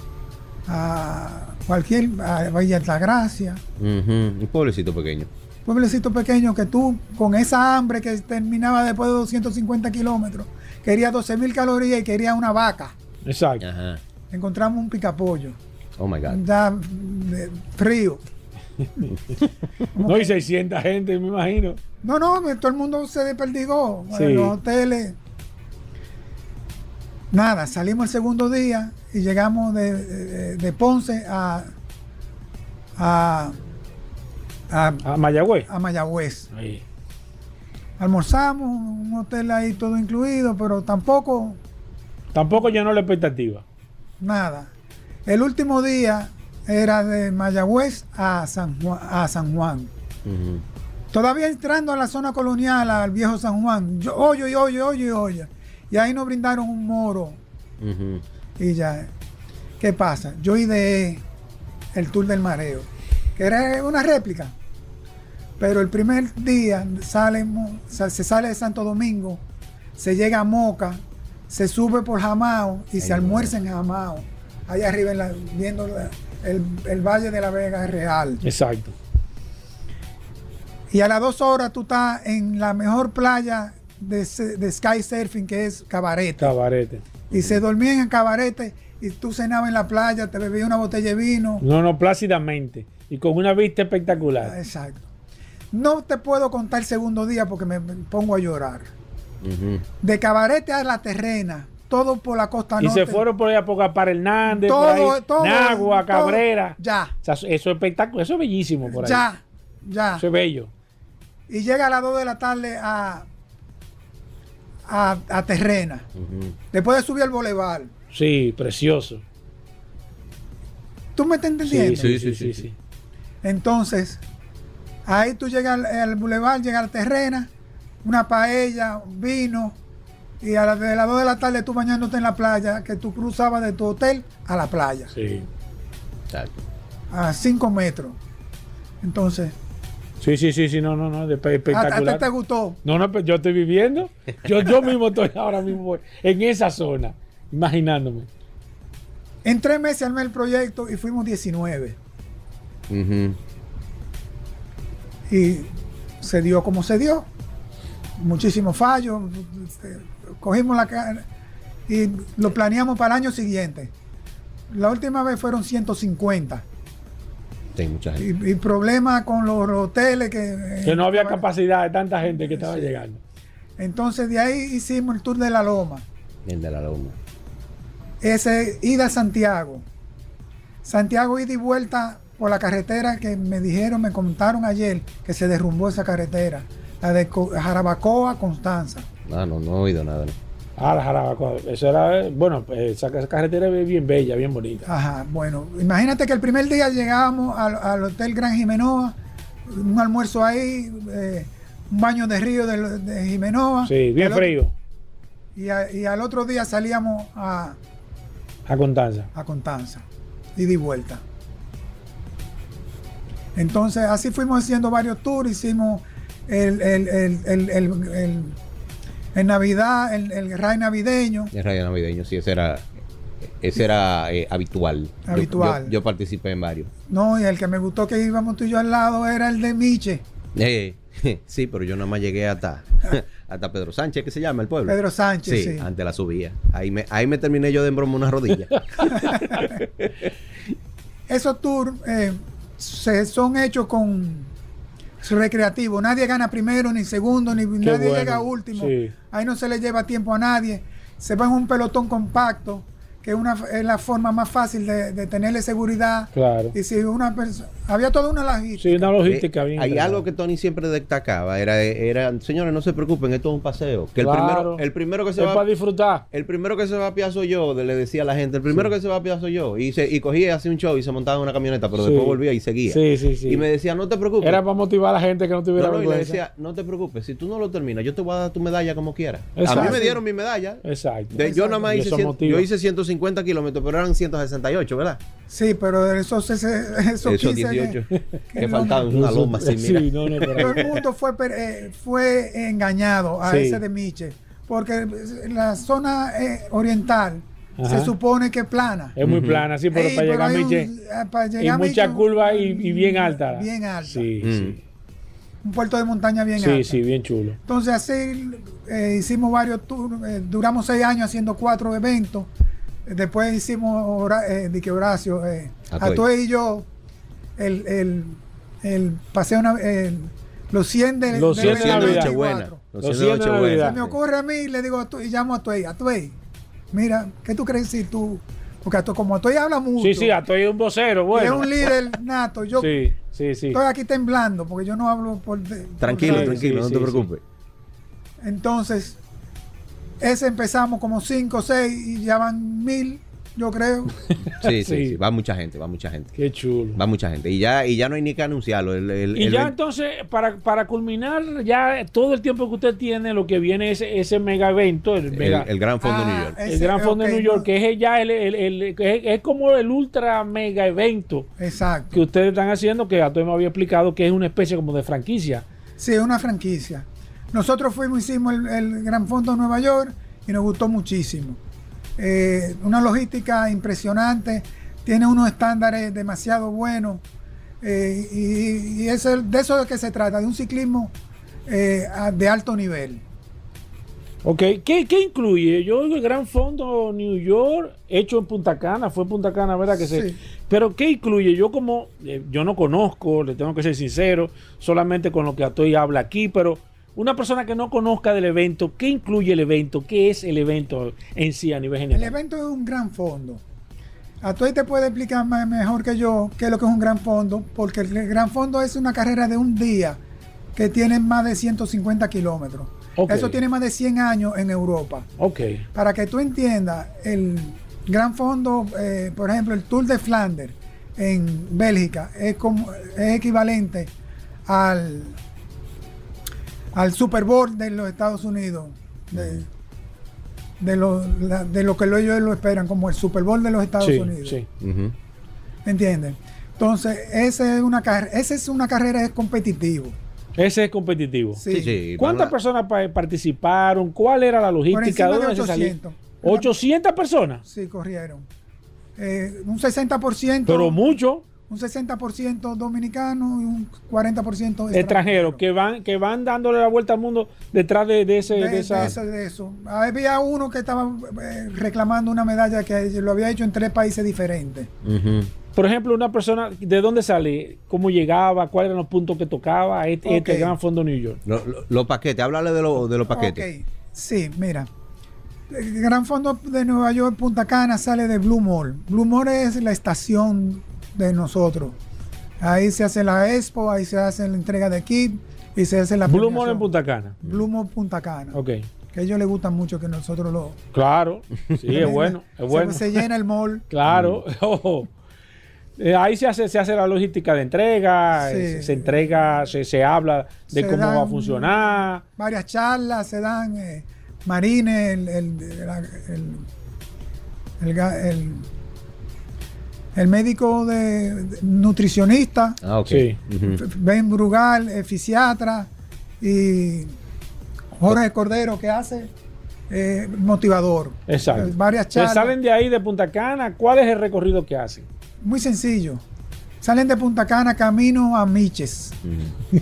a cualquier, a Villa Altagracia. Uh-huh. Un pueblecito pequeño. Pueblecito pequeño que tú, con esa hambre que terminaba después de doscientos cincuenta kilómetros, quería doce mil calorías y quería una vaca. Exacto. Ajá. Encontramos un picapollo. Oh my God. Ya de, frío. No, que, y seiscientas gente, me imagino. No, no, todo el mundo se desperdigó. Sí. En los hoteles. Nada, salimos el segundo día y llegamos de, de, de Ponce a a, a, a Mayagüez. A Mayagüez. Ahí. Almorzamos, un hotel ahí todo incluido, pero tampoco... Tampoco llenó la expectativa. Nada. El último día era de Mayagüez a San Juan. A San Juan. Uh-huh. Todavía entrando a la zona colonial, al viejo San Juan. Yo, oye, oye, oye, oye. Y ahí nos brindaron un moro. Uh-huh. Y ya. ¿Qué pasa? Yo ideé el Tour del Mareo, que era una réplica. Pero el primer día sale, se sale de Santo Domingo, se llega a Moca, se sube por Jamao y Ay, se almuerza en Jamao. Allá arriba en la, viendo la, el, el Valle de la Vega es real. Exacto. Y a las dos horas tú estás en la mejor playa de, de sky surfing, que es Cabarete. Cabarete. Y se dormían en Cabarete y tú cenabas en la playa, te bebías una botella de vino. No, no, plácidamente. Y con una vista espectacular. Exacto. No te puedo contar el segundo día porque me, me pongo a llorar. Uh-huh. De Cabarete a La Terrena, todo por la costa y norte. Y se fueron por allá por Gaspar Hernández, todo, por ahí, todo, Nagua, todo, Cabrera. Ya. O sea, eso es espectacular, eso es bellísimo por ahí. Ya, ya. Eso es bello. Y llega a las dos de la tarde a, a, a Terrena. Uh-huh. Después de subir al Boulevard. Sí, precioso. ¿Tú me estás entendiendo? Sí, sí, sí, sí, sí. Entonces, ahí tú llegas al, al Boulevard, llegas a Terrena, una paella, un vino, y a las de las dos de la tarde tú bañándote en la playa, que tú cruzabas de tu hotel a la playa. Sí. Exacto. A cinco metros. Entonces... Sí, sí, sí, sí, no, no, no, espectacular. ¿A, a ti te gustó? No, no, yo estoy viviendo, yo, yo mismo estoy ahora mismo en esa zona, imaginándome. En tres meses armé el proyecto y fuimos diecinueve. Uh-huh. Y se dio como se dio. Muchísimos fallos. Cogimos la cara y lo planeamos para el año siguiente. La última vez fueron ciento cincuenta. Sí, mucha gente. Y, y problemas con los hoteles que... Que no había estaba, capacidad de tanta gente que estaba sí. llegando. Entonces de ahí hicimos el tour de la Loma. El de la Loma. Ese ida a Santiago. Santiago ida y vuelta por la carretera que me dijeron, me contaron ayer que se derrumbó esa carretera. La de Jarabacoa a Constanza. Ah, no, no he oído nada. No. Ah, la Jarabacoa. Eso era, bueno, esa, esa carretera es bien bella, bien bonita. Ajá, bueno, imagínate que el primer día llegábamos al, al Hotel Gran Jimenoa, un almuerzo ahí, eh, un baño de río de, de Jimenoa. Sí, bien frío. Y, a, y al otro día salíamos a... A Constanza. A Constanza. Y de vuelta. Entonces, así fuimos haciendo varios tours. Hicimos el, el, el, el, el, el, el Navidad, el, el Ray navideño. El Ray navideño, sí, ese era, ese era eh, habitual. Habitual. Yo, yo, yo participé en varios. No, y el que me gustó que íbamos tú y yo al lado era el de Miche. Eh, sí, pero yo nada más llegué hasta... hasta Pedro Sánchez, que se llama el pueblo. Pedro Sánchez, sí. sí. Antes la subía. Ahí me, ahí me terminé yo de embromar una rodilla. Esos tours eh, se, son hechos con recreativo. Nadie gana primero, ni segundo, ni Qué nadie bueno. llega último. Sí. Ahí no se le lleva tiempo a nadie. Se va en un pelotón compacto, que es, una, es la forma más fácil de, de tenerle seguridad. Claro. Y si una persona... Había toda una logística. Sí, una logística bien. Eh, hay algo que Tony siempre destacaba, era, era, señores, no se preocupen, esto es un paseo. Que claro. el primero, el primero que se es va para disfrutar. El primero que se va a piar soy yo, le decía a la gente, el primero sí. que se va a piar soy yo. Y, se, y cogía así un show y se montaba en una camioneta, pero sí. después volvía y seguía. Sí, sí, sí. Y me decía, no te preocupes. Era para motivar a la gente que no tuviera no, no, vergüenza. Y le decía, no te preocupes, si tú no lo terminas, yo te voy a dar tu medalla como quieras. Exacto. A mí me dieron mi medalla. Exacto. De, Exacto. Yo nada más hice, cien, yo hice ciento cincuenta kilómetros, pero eran ciento sesenta y ocho, ¿verdad? Sí, pero esos, esos, esos, esos dieciocho que, que, que faltaban una loma así, mira. Sí, no, no, todo el mundo fue, eh, fue engañado a sí. ese de Miche, porque la zona eh, oriental Ajá. se supone que es plana. Es muy uh-huh. plana, sí, pero, Ey, para, pero llegar Miche, un, para llegar a Miche... Y mucha curva y, y bien alta. Bien alta. Sí, mm. sí. Un puerto de montaña bien sí, alta. Sí, sí, bien chulo. Entonces así eh, hicimos varios tours, eh, duramos seis años haciendo cuatro eventos. Después hicimos eh, de que Horacio, eh, Atuey y yo, el, el, el paseo, el, los cien de, los cien de, de Navidad. Buena. Los cien de Navidad. Se me ocurre a mí, le digo, y llamo a Atuey, Atuey, mira, ¿qué tú crees si tú? Porque Atuey, como Atuey habla mucho. Sí, sí, Atuey es un vocero, bueno. Es un líder nato. Yo sí, sí, sí. estoy aquí temblando porque yo no hablo por... Tranquilo, por tranquilo, sí, no te sí, preocupes. Sí. Entonces... Ese empezamos como cinco o seis y ya van mil, yo creo. Sí, sí, sí, sí, va mucha gente, va mucha gente. Qué chulo. Va mucha gente. Y ya, y ya no hay ni que anunciarlo. El, el, y el ya el... entonces, para, para culminar, ya todo el tiempo que usted tiene, lo que viene es ese mega evento, el, mega, el, el Gran Fondo ah, New York. El ese, Gran Fondo okay, de New York, no. que es ya el, el, el, el es, es como el ultra mega evento. Exacto. Que ustedes están haciendo, que a todos me había explicado que es una especie como de franquicia. Sí, es una franquicia. Nosotros fuimos, hicimos el, el Gran Fondo de Nueva York y nos gustó muchísimo. Eh, una logística impresionante. tiene unos estándares demasiado buenos. Eh, y, y eso, de eso es que se trata, de un ciclismo eh, de alto nivel. Ok, ¿Qué, ¿qué incluye? Yo oigo el Gran Fondo New York, hecho en Punta Cana, fue en Punta Cana, ¿verdad? Que Sí. se, pero ¿qué incluye? Yo como, eh, yo no conozco, le tengo que ser sincero, solamente con lo que Atoy habla aquí, pero una persona que no conozca del evento, ¿qué incluye el evento? ¿Qué es el evento en sí a nivel general? El evento es un gran fondo. Atoy te puede explicar más, mejor que yo qué es lo que es un gran fondo, porque el gran fondo es una carrera de un día que tiene más de ciento cincuenta kilómetros. Okay. Eso tiene más de cien años en Europa. Ok. Para que tú entiendas, el gran fondo, eh, por ejemplo, el Tour de Flanders en Bélgica es, como, es equivalente al, al Super Bowl de los Estados Unidos. De, de lo, la, de lo que ellos lo esperan, como el Super Bowl de los Estados Sí, Unidos. sí. Ujú. ¿Entiendes? Entonces, esa es una carrera, esa es una carrera es competitivo. Ese es competitivo. Sí. Sí, sí. ¿Cuántas Van a- personas pa- participaron? ¿Cuál era la Por logística? encima de ¿Dónde se salía? ochocientos. ochocientas personas. Sí, corrieron. Eh, un sesenta por ciento. Pero mucho. Un sesenta por ciento dominicano y un cuarenta por ciento Extranjeros que van que van dándole la vuelta al mundo detrás de, de ese De, de de esa eso, de eso. Había uno que estaba eh, reclamando una medalla que lo había hecho en tres países diferentes. Ujú. Por ejemplo, una persona, ¿de dónde sale? ¿Cómo llegaba? ¿Cuáles eran los puntos que tocaba este, Ok. este Gran Fondo New York? Lo- lo- Los paquetes, háblale de, lo- de los paquetes. Ok, sí, mira. El Gran Fondo de Nueva York, Punta Cana, sale de Blue Mall. Blue Mall es la estación de nosotros. Ahí se hace la expo, ahí se hace la entrega de kit y se hace la Blue Mall premiación. en Punta Cana. Blue Mall Punta Cana. Ok. Que a ellos les gusta mucho que nosotros lo... Claro. Sí, es bueno. Es Se- bueno. Se, llena el mall. Claro. Ojo. Eh, ahí se hace, se hace la logística de entrega, Sí. eh, se, se entrega, se, se habla de Se cómo va a dan funcionar. Varias charlas se dan. Eh, Marine, el, el, el, el, el ga- el- el médico de, de- nutricionista, Ah, ok. Sí. Ujú. Ben Brugal, el fisiatra, y Jorge Cordero, que hace eh, motivador. Exacto. Eh, Varias Se charlas. salen de ahí de Punta Cana, ¿cuál es el recorrido que hacen? Muy sencillo. Salen de Punta Cana camino a Miches. Ujú.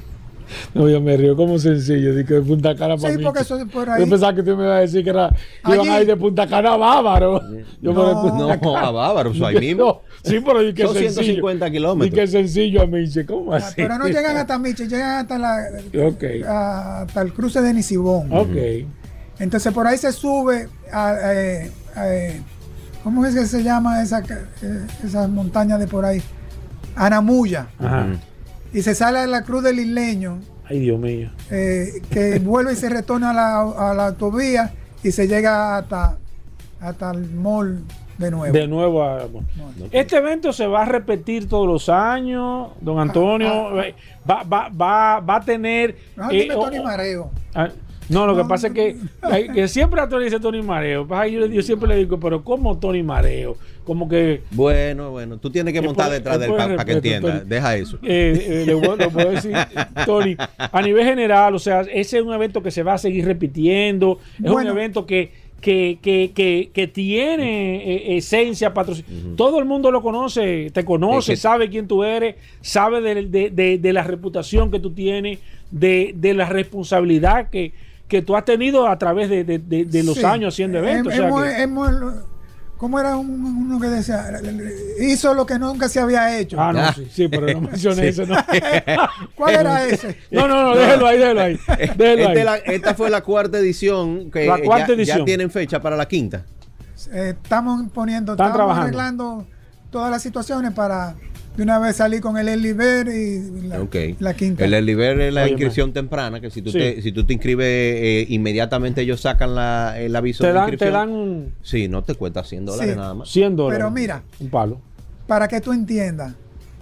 No, yo me río como sencillo, de que de Punta Cana para Sí, mí. porque eso es por ahí. Yo pensaba que tú me ibas a decir que, era, que iban Allí. a ir de Punta Cana a Bávaro. Yo No. por de Punta No, a Bávaro, eso ahí mismo. No, sí, pero y que Son sencillo. ciento cincuenta Y kilómetros. que sencillo a mí, dice, ¿cómo Ah, así? Pero no llegan hasta Miches, llegan hasta, la, Ok, a- hasta el cruce de Nisibón. ok. Entonces por ahí se sube a, eh, eh, ¿cómo es que se llama esa, ca- eh, esa montaña de por ahí? Anamuya. Ajá. Ujú. Y se sale a la Cruz del Isleño, Ay, Dios mío. eh, que vuelve y se retorna a la, a la autovía y se llega hasta, hasta el mall de nuevo. De nuevo a... Este evento se va a repetir todos los años, don Antonio. Ah, eh, Va, va, va, va a tener... Mejor eh, dime oh, Tony oh, Mareo. ah, no, lo que No, pasa no, es que, hay- que siempre Antonio dice Tony Mareo. Pasa que Yo, yo siempre le digo, pero ¿cómo Tony Mareo? Como que... Bueno, bueno, tú tienes que Es montar por- detrás es del por para que respeto, entienda. Tony. Deja eso. Eh, eh, le, voy- le puedo decir, Tony, a nivel general, o sea, ese es un evento que se va a seguir repitiendo, es un Bueno. evento que, que, que, que, que tiene eh, esencia, patrocinio. Todo el mundo lo conoce, te conoce, Es que- sabe quién tú eres, sabe de, de- de- de la reputación que tú tienes, de, de la responsabilidad que, que tú has tenido a través de, de- de- de los Sí. años haciendo eventos. o sea Hemos- que- hemos- ¿Cómo era un- uno que decía? Hizo lo que nunca se había hecho. ah, no, Ah. sí, sí, pero no mencioné eso, ¿no? ¿Cuál era ese? No, no, no, déjelo ahí, déjelo ahí. Déjelo Este ahí. la- esta fue la cuarta edición que La cuarta ya, edición. ya tienen fecha para la quinta. Eh, estamos poniendo, Están estamos trabajando. arreglando todas las situaciones para de una vez salir con el Early Bird y la, Ok. la quinta. El early bird es la Óyeme. inscripción temprana, que si tú, Sí. te, si tú te inscribes, eh, inmediatamente ellos sacan la, el aviso Te de dan, te inscripción. dan un Sí, no te cuesta cien dólares Sí. nada más. cien dólares. Pero mira. Un palo. Para que tú entiendas,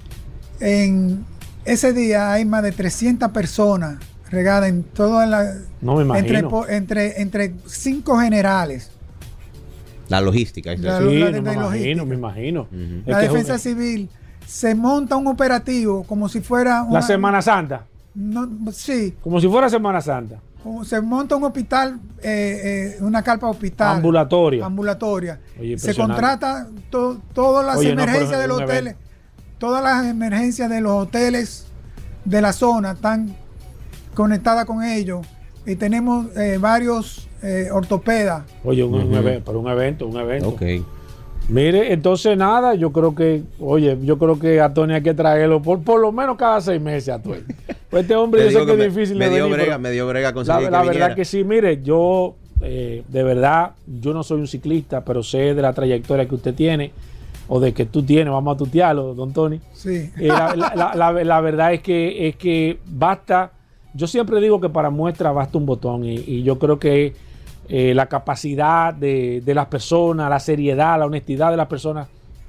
en ese día hay más de trescientas personas regadas en toda la... No me imagino. entre, po- entre, entre cinco generales. La logística. es La- eso. Sí, la no de- me de imagino, logística. me imagino. Ujú. Es La que es defensa un- civil se monta un operativo como si fuera La una- Semana Santa. no, sí, Como si fuera Semana Santa. se monta un hospital, eh, eh, una carpa hospital. Ambulatoria. Ambulatoria. Oye, se contrata to, todas las Oye, emergencias no, de los hoteles. Evento. Todas las emergencias de los hoteles de la zona están conectadas con ellos. Y tenemos eh, varios eh, ortopedas. Oye, un, uh-huh. un evento, para un evento, un evento. Ok. Mire, entonces nada, yo creo que, oye, yo creo que a Tony hay que traerlo por, por lo menos cada seis meses a Tony. Pues este hombre yo sé que es me, difícil me de dio venir, brega, me dio brega conseguir La, que la viniera. verdad que sí, mire, yo eh, de verdad, yo no soy un ciclista, pero sé de la trayectoria que usted tiene, o de que tú tienes, vamos a tutearlo, don Tony. Sí. Eh, la, la, la, la, la verdad es que, es que basta, yo siempre digo que para muestra basta un botón, y, y yo creo que eh, la capacidad de, de las personas, la seriedad, la honestidad de las personas,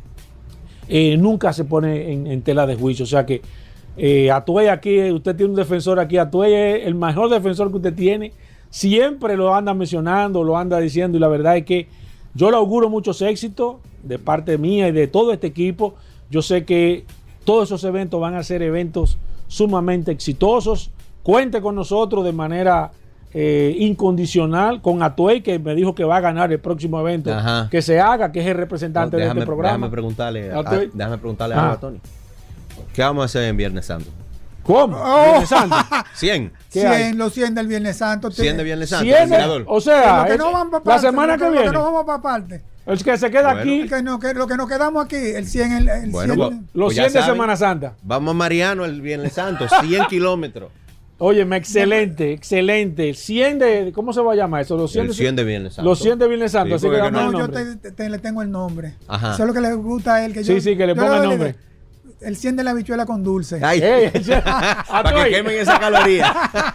Eh, nunca se pone en, en tela de juicio. O sea que eh, Atuey aquí, usted tiene un defensor aquí, Atuey es el mejor defensor que usted tiene, siempre lo anda mencionando, lo anda diciendo, y la verdad es que yo le auguro muchos éxitos de parte mía y de todo este equipo. Yo sé que todos esos eventos van a ser eventos sumamente exitosos. Cuente con nosotros de manera Eh, incondicional con Atuey, que me dijo que va a ganar el próximo evento. Ajá. Que se haga, que es el representante no, déjame, de este programa. Déjame preguntarle, a, déjame preguntarle a Tony. ¿Qué vamos a hacer en Viernes Santo? ¿Cómo? Oh. ¿Viernes Santo? cien. cien, los cien del Viernes Santo. cien de Viernes Santo. cien de, o sea, es, no van parte, la semana que, que viene. Que no vamos para parte. El que se queda bueno. aquí. El que no, que, lo que nos quedamos aquí, el cien. El, el bueno, cien, pues, los cien de Semana Santa. Vamos a Mariano el Viernes Santo, cien kilómetros. Óyeme, excelente, excelente. cien de, ¿cómo se va a llamar eso? Los cien, el cien de Viernes Santo. Los cien de Viernes Santo. Sí, así que no, yo te, te, te, le tengo el nombre. Ajá. Eso es lo que le gusta a él. Que sí, yo, sí, que le ponga el nombre. El cien de la habichuela con dulce. Ay, Ey, para que quemen esa caloría.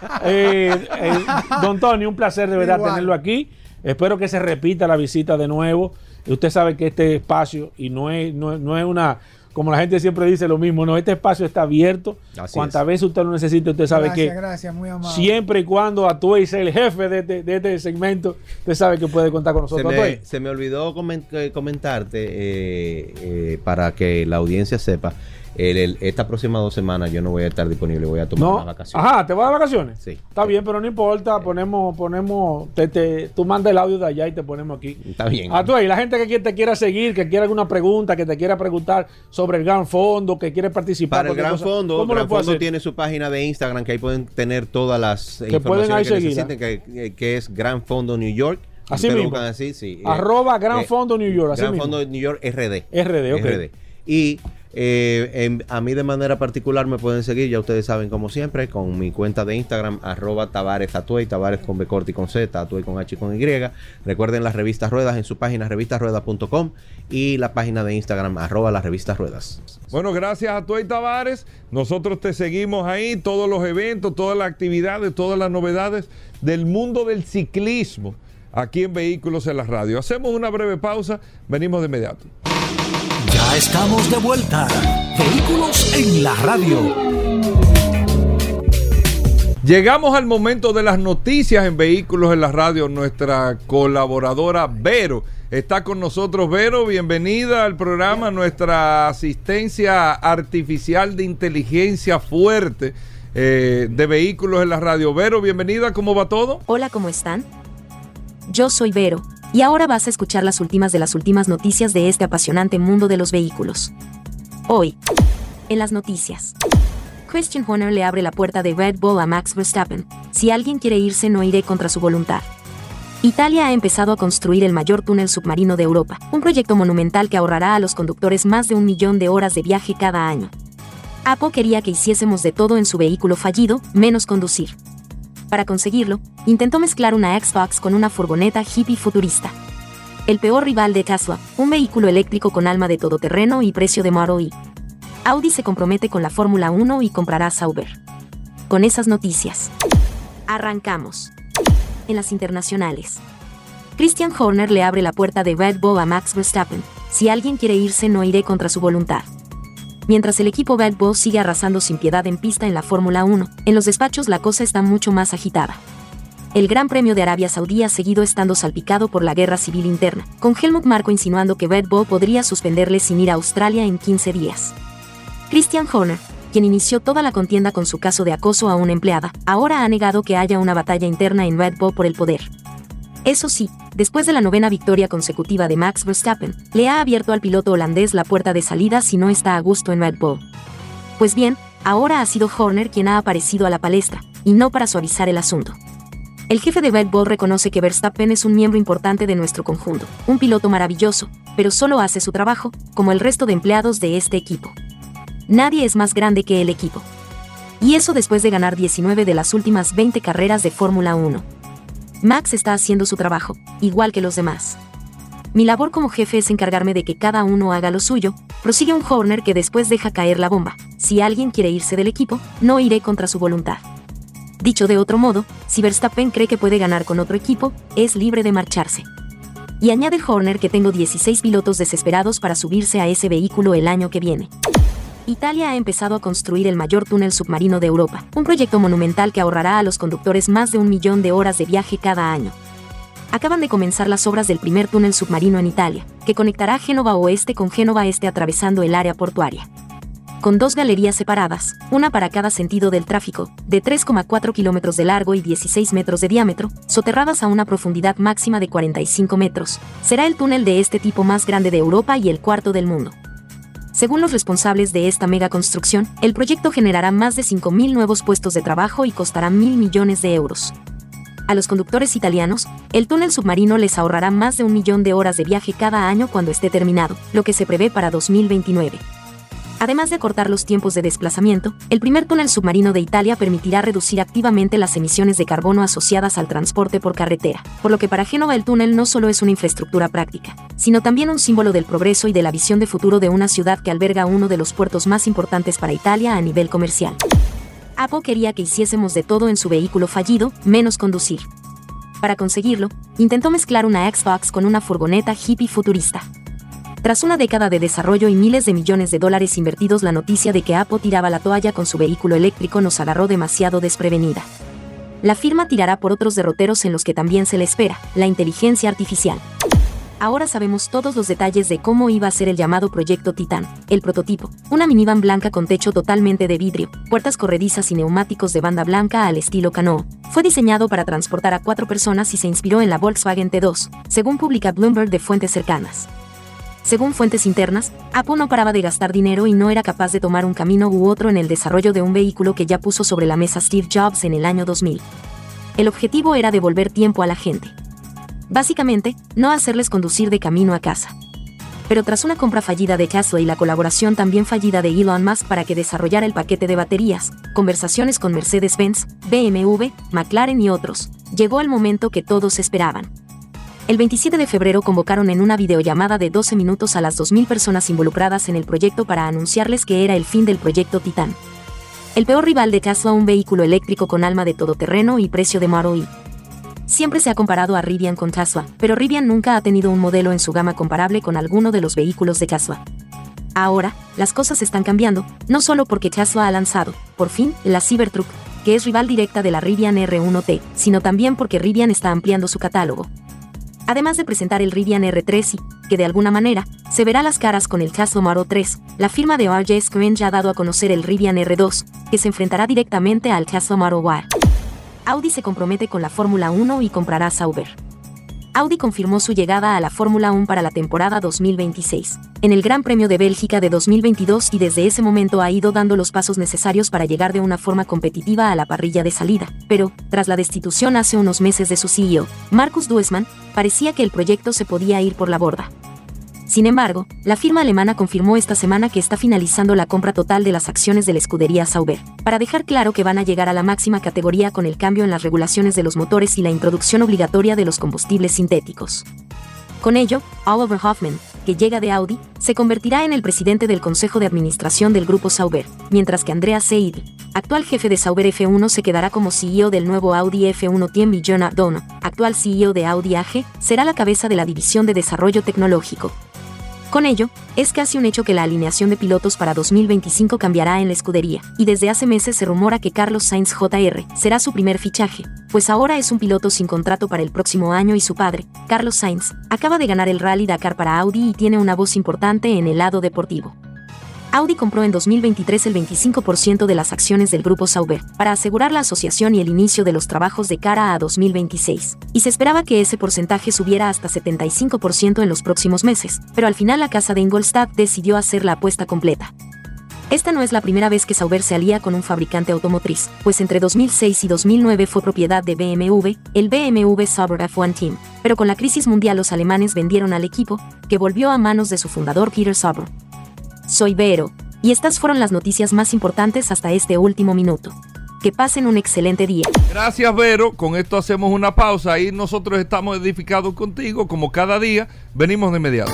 eh, eh, don Tony, un placer de verdad Igual. tenerlo aquí. Espero que se repita la visita de nuevo. Usted sabe que este espacio, y no es, no, no es una... Como la gente siempre dice lo mismo, no, este espacio está abierto. Cuantas veces usted lo necesite, usted sabe gracias, que gracias, muy amable. Siempre y cuando Atuey sea el jefe de, de, de este segmento, usted sabe que puede contar con nosotros. Se me, se me olvidó comentarte eh, eh, para que la audiencia sepa. El, el, esta próxima dos semanas yo no voy a estar disponible, voy a tomar no. unas vacaciones. Ajá, ¿te vas de vacaciones? Sí. Está bien, pero no importa, ponemos, ponemos, te, te, tú mandas el audio de allá y te ponemos aquí. Está bien. Ah, tú, y la gente que te quiera seguir, que quiera alguna pregunta, que te quiera preguntar sobre el Gran Fondo, que quiere participar. Para el Gran cosa, Fondo, el Gran Fondo tiene su página de Instagram, que ahí pueden tener todas las que informaciones ahí que necesiten, que, que es Gran Fondo New York. Así mismo. Así, sí. Arroba Gran eh, Fondo New York. Así Gran mismo. Fondo New York R D. R D, ok. R D. Y eh, en, a mí de manera particular me pueden seguir, ya ustedes saben, como siempre, con mi cuenta de Instagram, arroba Tavares Atuey, Tavares con B corta y con Z, Atuey con H y con Y. Recuerden las revistas Ruedas en su página revistas ruedas punto com y la página de Instagram, arroba las revistas Ruedas. Bueno, gracias a Atuey Tavares. Nosotros te seguimos ahí, todos los eventos, todas las actividades, todas las novedades del mundo del ciclismo aquí en Vehículos en la Radio. Hacemos una breve pausa, venimos de inmediato. Ya estamos de vuelta. Vehículos en la Radio. Llegamos al momento de las noticias en Vehículos en la Radio. Nuestra colaboradora Vero está con nosotros. Vero, bienvenida al programa. Nuestra asistencia artificial de inteligencia fuerte eh, de Vehículos en la Radio. Vero, bienvenida. ¿Cómo va todo? Hola, ¿cómo están? Yo soy Vero. Y ahora vas a escuchar las últimas de las últimas noticias de este apasionante mundo de los vehículos. Hoy, en las noticias, Christian Horner le abre la puerta de Red Bull a Max Verstappen. Si alguien quiere irse, no iré contra su voluntad. Italia ha empezado a construir el mayor túnel submarino de Europa, un proyecto monumental que ahorrará a los conductores más de un millón de horas de viaje cada año. Apple quería que hiciésemos de todo en su vehículo fallido, menos conducir. Para conseguirlo, intentó mezclar una Xbox con una furgoneta hippie futurista. El peor rival de Tesla, un vehículo eléctrico con alma de todoterreno y precio de Model Y. Audi se compromete con la Fórmula uno y comprará Sauber. Con esas noticias, arrancamos. En las internacionales, Christian Horner le abre la puerta de Red Bull a Max Verstappen. Si alguien quiere irse, no iré contra su voluntad. Mientras el equipo Red Bull sigue arrasando sin piedad en pista en la Fórmula uno, en los despachos la cosa está mucho más agitada. El Gran Premio de Arabia Saudí ha seguido estando salpicado por la guerra civil interna, con Helmut Marko insinuando que Red Bull podría suspenderle sin ir a Australia en quince días. Christian Horner, quien inició toda la contienda con su caso de acoso a una empleada, ahora ha negado que haya una batalla interna en Red Bull por el poder. Eso sí, después de la novena victoria consecutiva de Max Verstappen, le ha abierto al piloto holandés la puerta de salida si no está a gusto en Red Bull. Pues bien, ahora ha sido Horner quien ha aparecido a la palestra, y no para suavizar el asunto. El jefe de Red Bull reconoce que Verstappen es un miembro importante de nuestro conjunto, un piloto maravilloso, pero solo hace su trabajo, como el resto de empleados de este equipo. Nadie es más grande que el equipo. Y eso después de ganar diecinueve de las últimas veinte carreras de Fórmula uno. Max está haciendo su trabajo, igual que los demás. Mi labor como jefe es encargarme de que cada uno haga lo suyo, prosigue un Horner que después deja caer la bomba. Si alguien quiere irse del equipo, no iré contra su voluntad. Dicho de otro modo, si Verstappen cree que puede ganar con otro equipo, es libre de marcharse. Y añade Horner que tengo dieciséis pilotos desesperados para subirse a ese vehículo el año que viene. Italia ha empezado a construir el mayor túnel submarino de Europa, un proyecto monumental que ahorrará a los conductores más de un millón de horas de viaje cada año. Acaban de comenzar las obras del primer túnel submarino en Italia, que conectará Génova Oeste con Génova Este atravesando el área portuaria. Con dos galerías separadas, una para cada sentido del tráfico, de tres coma cuatro kilómetros de largo y dieciséis metros de diámetro, soterradas a una profundidad máxima de cuarenta y cinco metros, será el túnel de este tipo más grande de Europa y el cuarto del mundo. Según los responsables de esta mega construcción, el proyecto generará más de cinco mil nuevos puestos de trabajo y costará mil millones de euros. A los conductores italianos, el túnel submarino les ahorrará más de un millón de horas de viaje cada año cuando esté terminado, lo que se prevé para dos mil veintinueve. Además de acortar los tiempos de desplazamiento, el primer túnel submarino de Italia permitirá reducir activamente las emisiones de carbono asociadas al transporte por carretera, por lo que para Génova el túnel no solo es una infraestructura práctica, sino también un símbolo del progreso y de la visión de futuro de una ciudad que alberga uno de los puertos más importantes para Italia a nivel comercial. Apple quería que hiciésemos de todo en su vehículo fallido, menos conducir. Para conseguirlo, intentó mezclar una Xbox con una furgoneta hippie futurista. Tras una década de desarrollo y miles de millones de dólares invertidos, la noticia de que Apple tiraba la toalla con su vehículo eléctrico nos agarró demasiado desprevenida. La firma tirará por otros derroteros en los que también se le espera, la inteligencia artificial. Ahora sabemos todos los detalles de cómo iba a ser el llamado Proyecto Titán, el prototipo, una minivan blanca con techo totalmente de vidrio, puertas corredizas y neumáticos de banda blanca al estilo Canoo. Fue diseñado para transportar a cuatro personas y se inspiró en la Volkswagen T dos, según publica Bloomberg de fuentes cercanas. Según fuentes internas, Apple no paraba de gastar dinero y no era capaz de tomar un camino u otro en el desarrollo de un vehículo que ya puso sobre la mesa Steve Jobs en el año dos mil. El objetivo era devolver tiempo a la gente. Básicamente, no hacerles conducir de camino a casa. Pero tras una compra fallida de Tesla y la colaboración también fallida de Elon Musk para que desarrollara el paquete de baterías, conversaciones con Mercedes-Benz, B M W, McLaren y otros, llegó el momento que todos esperaban. El veintisiete de febrero convocaron en una videollamada de doce minutos a las dos mil personas involucradas en el proyecto para anunciarles que era el fin del Proyecto Titán. El peor rival de Tesla, un vehículo eléctrico con alma de todoterreno y precio de Model Y. Siempre se ha comparado a Rivian con Tesla, pero Rivian nunca ha tenido un modelo en su gama comparable con alguno de los vehículos de Tesla. Ahora, las cosas están cambiando, no solo porque Tesla ha lanzado, por fin, la Cybertruck, que es rival directa de la Rivian R uno T, sino también porque Rivian está ampliando su catálogo. Además de presentar el Rivian R tres y, que de alguna manera, se verá las caras con el Tesla Model tres, la firma de R J Screen ya ha dado a conocer el Rivian R dos, que se enfrentará directamente al Tesla Model Y. Audi se compromete con la Fórmula uno y comprará Sauber. Audi confirmó su llegada a la Fórmula uno para la temporada dos mil veintiséis, en el Gran Premio de Bélgica de dos mil veintidós, y desde ese momento ha ido dando los pasos necesarios para llegar de una forma competitiva a la parrilla de salida. Pero, tras la destitución hace unos meses de su C E O, Markus Duesmann, parecía que el proyecto se podía ir por la borda. Sin embargo, la firma alemana confirmó esta semana que está finalizando la compra total de las acciones de la escudería Sauber, para dejar claro que van a llegar a la máxima categoría con el cambio en las regulaciones de los motores y la introducción obligatoria de los combustibles sintéticos. Con ello, Oliver Hoffmann, que llega de Audi, se convertirá en el presidente del Consejo de Administración del grupo Sauber, mientras que Andreas Seidl, actual jefe de Sauber F uno, se quedará como C E O del nuevo Audi F uno Team, y Jonah Dono, actual C E O de Audi A G, será la cabeza de la división de desarrollo tecnológico. Con ello, es casi un hecho que la alineación de pilotos para dos mil veinticinco cambiará en la escudería, y desde hace meses se rumora que Carlos Sainz J R será su primer fichaje, pues ahora es un piloto sin contrato para el próximo año y su padre, Carlos Sainz, acaba de ganar el Rally Dakar para Audi y tiene una voz importante en el lado deportivo. Audi compró en dos mil veintitrés el veinticinco por ciento de las acciones del grupo Sauber, para asegurar la asociación y el inicio de los trabajos de cara a dos mil veintiséis, y se esperaba que ese porcentaje subiera hasta setenta y cinco por ciento en los próximos meses, pero al final la casa de Ingolstadt decidió hacer la apuesta completa. Esta no es la primera vez que Sauber se alía con un fabricante automotriz, pues entre dos mil seis y dos mil nueve fue propiedad de B M W, el B M W Sauber F uno Team, pero con la crisis mundial los alemanes vendieron al equipo, que volvió a manos de su fundador Peter Sauber. Soy Vero, y estas fueron las noticias más importantes hasta este último minuto. Que pasen un excelente día. Gracias, Vero. Con esto hacemos una pausa. Ahí nosotros estamos edificados contigo, como cada día. Venimos de inmediato.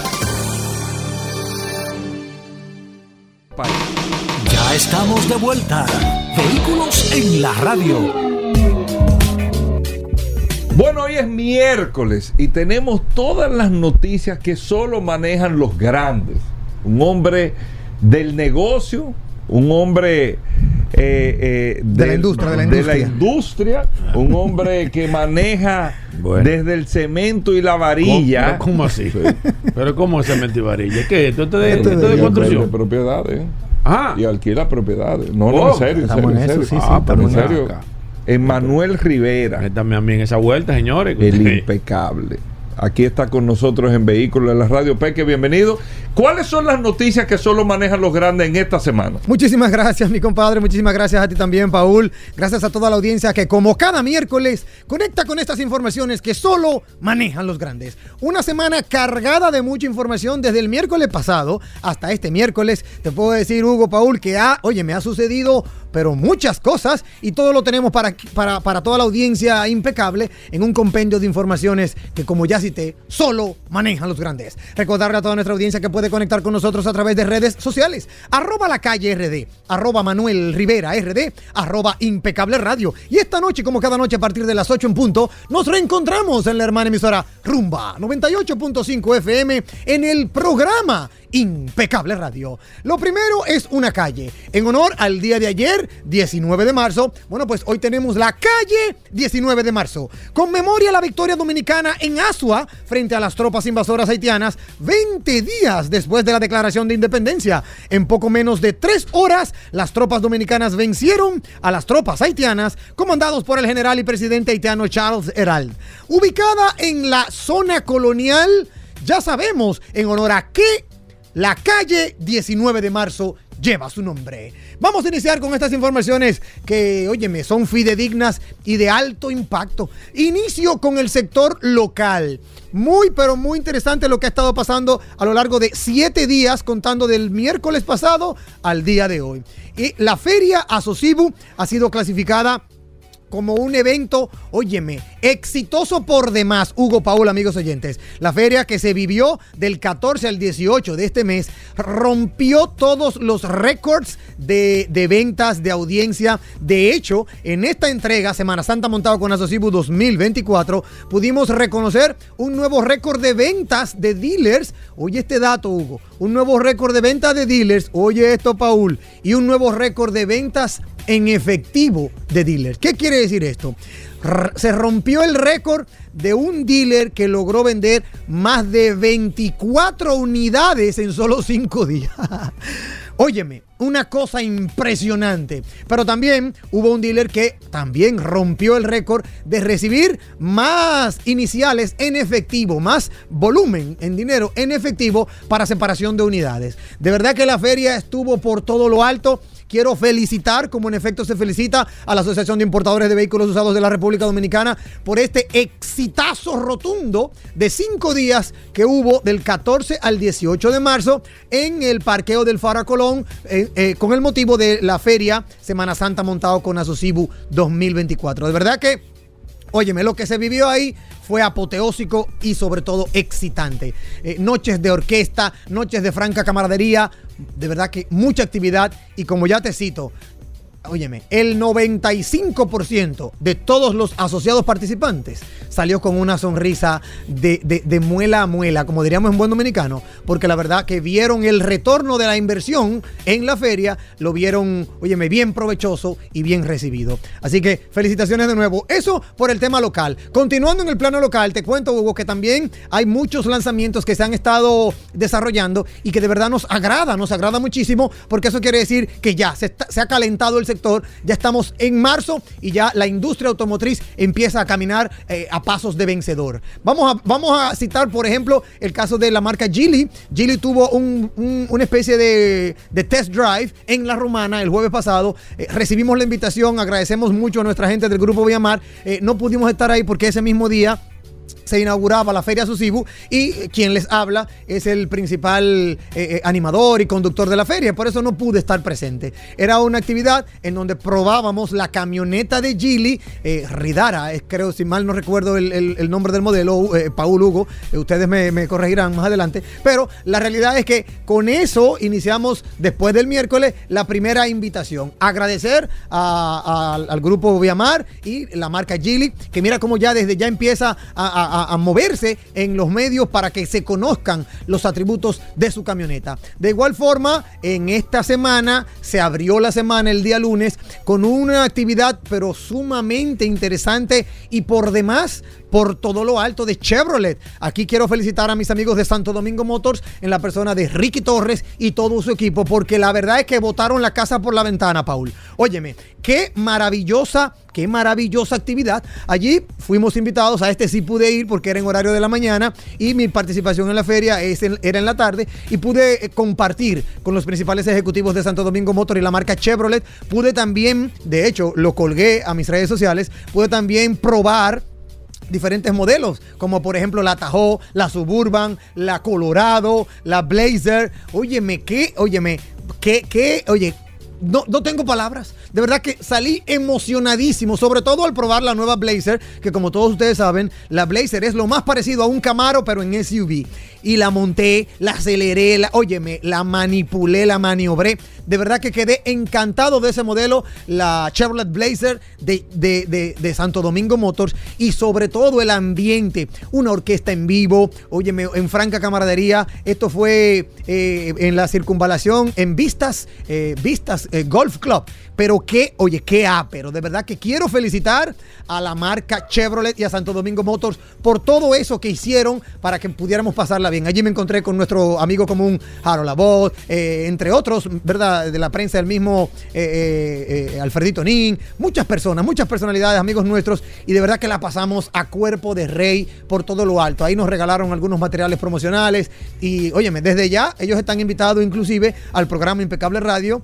Ya estamos de vuelta. Vehículos en la radio. Bueno, hoy es miércoles y tenemos todas las noticias que solo manejan los grandes. Un hombre del negocio, un hombre eh, eh, de, de, la industria, de, la industria. de la industria, un hombre que maneja bueno. desde el cemento y la varilla. ¿Cómo, ¿Cómo así? Sí. ¿Pero cómo es cemento y varilla? ¿Qué? ¿Esto es de, esto de, de construcción? De propiedades. Ah. Y alquila propiedades. No, no, oh, en serio, en serio. En serio. Sí, sí, ah, pero en acá. serio. Emmanuel Rivera. Métame a mí en esa vuelta, señores. El impecable. Aquí está con nosotros en Vehículos en la Radio. Peque, bienvenido. ¿Cuáles son las noticias que solo manejan los grandes en esta semana? Muchísimas gracias, mi compadre. Muchísimas gracias a ti también, Paul. Gracias a toda la audiencia que, como cada miércoles, conecta con estas informaciones que solo manejan los grandes. Una semana cargada de mucha información desde el miércoles pasado hasta este miércoles. Te puedo decir, Hugo, Paul, que ha, oye, me ha sucedido, pero muchas cosas, y todo lo tenemos para, para, para toda la audiencia impecable en un compendio de informaciones que, como ya cité, solo manejan los grandes. Recordarle a toda nuestra audiencia que puede conectar con nosotros a través de redes sociales, arroba la calle R D, arroba Manuel Rivera R D, arroba impecable radio. Y esta noche, como cada noche a partir de las ocho en punto, nos reencontramos en la hermana emisora Rumba noventa y ocho punto cinco F M en el programa Impecable Radio. Lo primero es una calle. En honor al día de ayer, diecinueve de marzo, bueno, pues hoy tenemos la calle diecinueve de marzo. Conmemoria la victoria dominicana en Asua frente a las tropas invasoras haitianas veinte días después de la declaración de independencia. En poco menos de tres horas, las tropas dominicanas vencieron a las tropas haitianas comandados por el general y presidente haitiano Charles Herald. Ubicada en la zona colonial, ya sabemos en honor a qué la calle diecinueve de marzo lleva su nombre. Vamos a iniciar con estas informaciones que, óyeme, son fidedignas y de alto impacto. Inicio con el sector local. Muy, pero muy interesante lo que ha estado pasando a lo largo de siete días, contando del miércoles pasado al día de hoy. Y la feria Asocibu ha sido clasificada como un evento, óyeme, exitoso por demás, Hugo, Paul, amigos oyentes. La feria que se vivió del catorce al dieciocho de este mes rompió todos los récords de, de ventas, de audiencia. De hecho, en esta entrega, Semana Santa montado con Asocibu dos mil veinticuatro, pudimos reconocer un nuevo récord de ventas de dealers. Oye este dato, Hugo. Un nuevo récord de ventas de dealers. Oye esto, Paul. Y un nuevo récord de ventas en efectivo de dealers. ¿Qué quiere decir esto? R- se rompió el récord de un dealer que logró vender más de veinticuatro unidades en solo cinco días. Óyeme, una cosa impresionante. Pero también hubo un dealer que también rompió el récord de recibir más iniciales en efectivo, más volumen en dinero en efectivo para separación de unidades. De verdad que la feria estuvo por todo lo alto. Quiero felicitar, como en efecto se felicita, a la Asociación de Importadores de Vehículos Usados de la República Dominicana por este exitazo rotundo de cinco días que hubo del catorce al dieciocho de marzo en el parqueo del Faro Colón eh, eh, con el motivo de la feria Semana Santa montado con Asocibu dos mil veinticuatro. De verdad que, óyeme, lo que se vivió ahí fue apoteósico y sobre todo excitante. Eh, noches de orquesta, noches de franca camaradería, de verdad que mucha actividad y como ya te cito, óyeme, el noventa y cinco por ciento de todos los asociados participantes salió con una sonrisa de, de, de muela a muela, como diríamos en buen dominicano, porque la verdad que vieron el retorno de la inversión en la feria, lo vieron, óyeme, bien provechoso y bien recibido. Así que felicitaciones de nuevo. Eso por el tema local. Continuando en el plano local, te cuento, Hugo, que también hay muchos lanzamientos que se han estado desarrollando y que de verdad nos agrada, nos agrada muchísimo, porque eso quiere decir que ya se, está, se ha calentado el sector, ya estamos en marzo y ya la industria automotriz empieza a caminar eh, a pasos de vencedor. Vamos a, vamos a citar, por ejemplo, el caso de la marca Geely. Geely tuvo un, un, una especie de, de test drive en La Romana el jueves pasado. Eh, recibimos la invitación, agradecemos mucho a nuestra gente del Grupo Viamar. Eh, no pudimos estar ahí porque ese mismo día se inauguraba la Feria Susibu y quien les habla es el principal eh, eh, animador y conductor de la feria, por eso no pude estar presente. Era una actividad en donde probábamos la camioneta de Geely, eh, Ridara, eh, creo, si mal no recuerdo el, el, el nombre del modelo, eh, Paul Hugo, eh, ustedes me, me corregirán más adelante, pero la realidad es que con eso iniciamos después del miércoles la primera invitación. Agradecer a, a, al grupo Viamar y la marca Geely, que mira cómo ya desde ya empieza a, a A, a moverse en los medios para que se conozcan los atributos de su camioneta. De igual forma, en esta semana se abrió la semana el día lunes con una actividad pero sumamente interesante y por demás por todo lo alto de Chevrolet. Aquí quiero felicitar a mis amigos de Santo Domingo Motors en la persona de Ricky Torres y todo su equipo, porque la verdad es que botaron la casa por la ventana, Paul. Óyeme, qué maravillosa, qué maravillosa actividad. Allí fuimos invitados, a este sí pude ir porque era en horario de la mañana y mi participación en la feria es en, era en la tarde y pude compartir con los principales ejecutivos de Santo Domingo Motors y la marca Chevrolet. Pude también, de hecho, lo colgué a mis redes sociales, pude también probar diferentes modelos, como por ejemplo la Tahoe, la Suburban, la Colorado, la Blazer. Óyeme, ¿qué? Óyeme, ¿qué? ¿Qué? Oye, no, no tengo palabras. De verdad que salí emocionadísimo, sobre todo al probar la nueva Blazer, que como todos ustedes saben, la Blazer es lo más parecido a un Camaro, pero en S U V. Y la monté, la aceleré, la, óyeme, la manipulé, la maniobré. De verdad que quedé encantado de ese modelo, la Chevrolet Blazer de, de, de, de Santo Domingo Motors, y sobre todo el ambiente, una orquesta en vivo, óyeme, en franca camaradería. Esto fue eh, en la circunvalación, en Vistas, eh, Vistas eh, Golf Club. Pero qué, oye, qué ápero. De verdad que quiero felicitar a la marca Chevrolet y a Santo Domingo Motors por todo eso que hicieron para que pudiéramos pasarla bien. Allí me encontré con nuestro amigo común Harold Abbott, eh, entre otros, ¿verdad? De la prensa, el mismo eh, eh, Alfredito Nin, muchas personas, muchas personalidades, amigos nuestros, y de verdad que la pasamos a cuerpo de rey por todo lo alto. Ahí nos regalaron algunos materiales promocionales y, óyeme, desde ya ellos están invitados inclusive al programa Impecable Radio.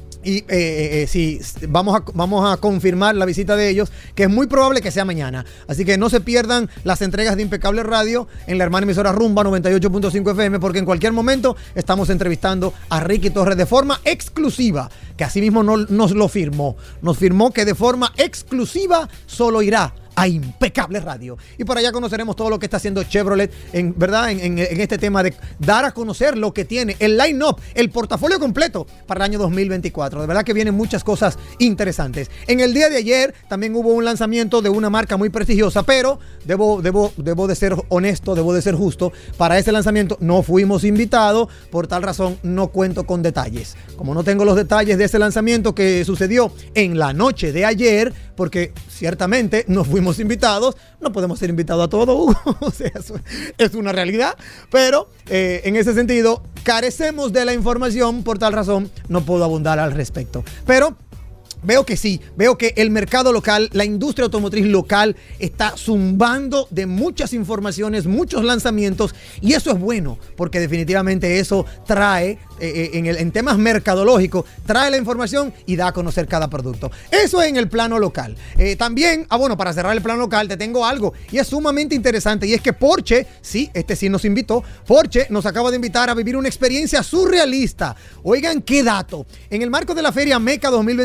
Y eh, eh, sí, vamos a, vamos a confirmar la visita de ellos, que es muy probable que sea mañana. Así que no se pierdan las entregas de Impecable Radio en la hermana emisora Rumba noventa y ocho punto cinco F M, porque en cualquier momento estamos entrevistando a Ricky Torres de forma exclusiva, que así mismo no, nos lo firmó. Nos firmó que de forma exclusiva solo irá a Impecable Radio. Y por allá conoceremos todo lo que está haciendo Chevrolet, en verdad, en, en, en este tema de dar a conocer lo que tiene, el line-up, el portafolio completo para el año dos mil veinticuatro. De verdad que vienen muchas cosas interesantes. En el día de ayer también hubo un lanzamiento de una marca muy prestigiosa, pero debo, debo, debo de ser honesto, debo de ser justo. Para ese lanzamiento no fuimos invitados, por tal razón no cuento con detalles. Como no tengo los detalles de ese lanzamiento que sucedió en la noche de ayer, porque ciertamente no fuimos invitados, no podemos ser invitados a todo, Hugo. O sea, eso es una realidad, pero eh, en ese sentido carecemos de la información, por tal razón no puedo abundar al respecto. Pero veo que sí, veo que el mercado local, la industria automotriz local está zumbando de muchas informaciones, muchos lanzamientos, y eso es bueno, porque definitivamente eso trae, eh, en, el, en temas mercadológicos, trae la información y da a conocer cada producto. Eso en el plano local. Eh, también, ah bueno, para cerrar el plano local, te tengo algo, y es sumamente interesante, y es que Porsche, sí, este sí nos invitó, Porsche nos acaba de invitar a vivir una experiencia surrealista. Oigan qué dato. En el marco de la Feria Meca dos mil veinticuatro,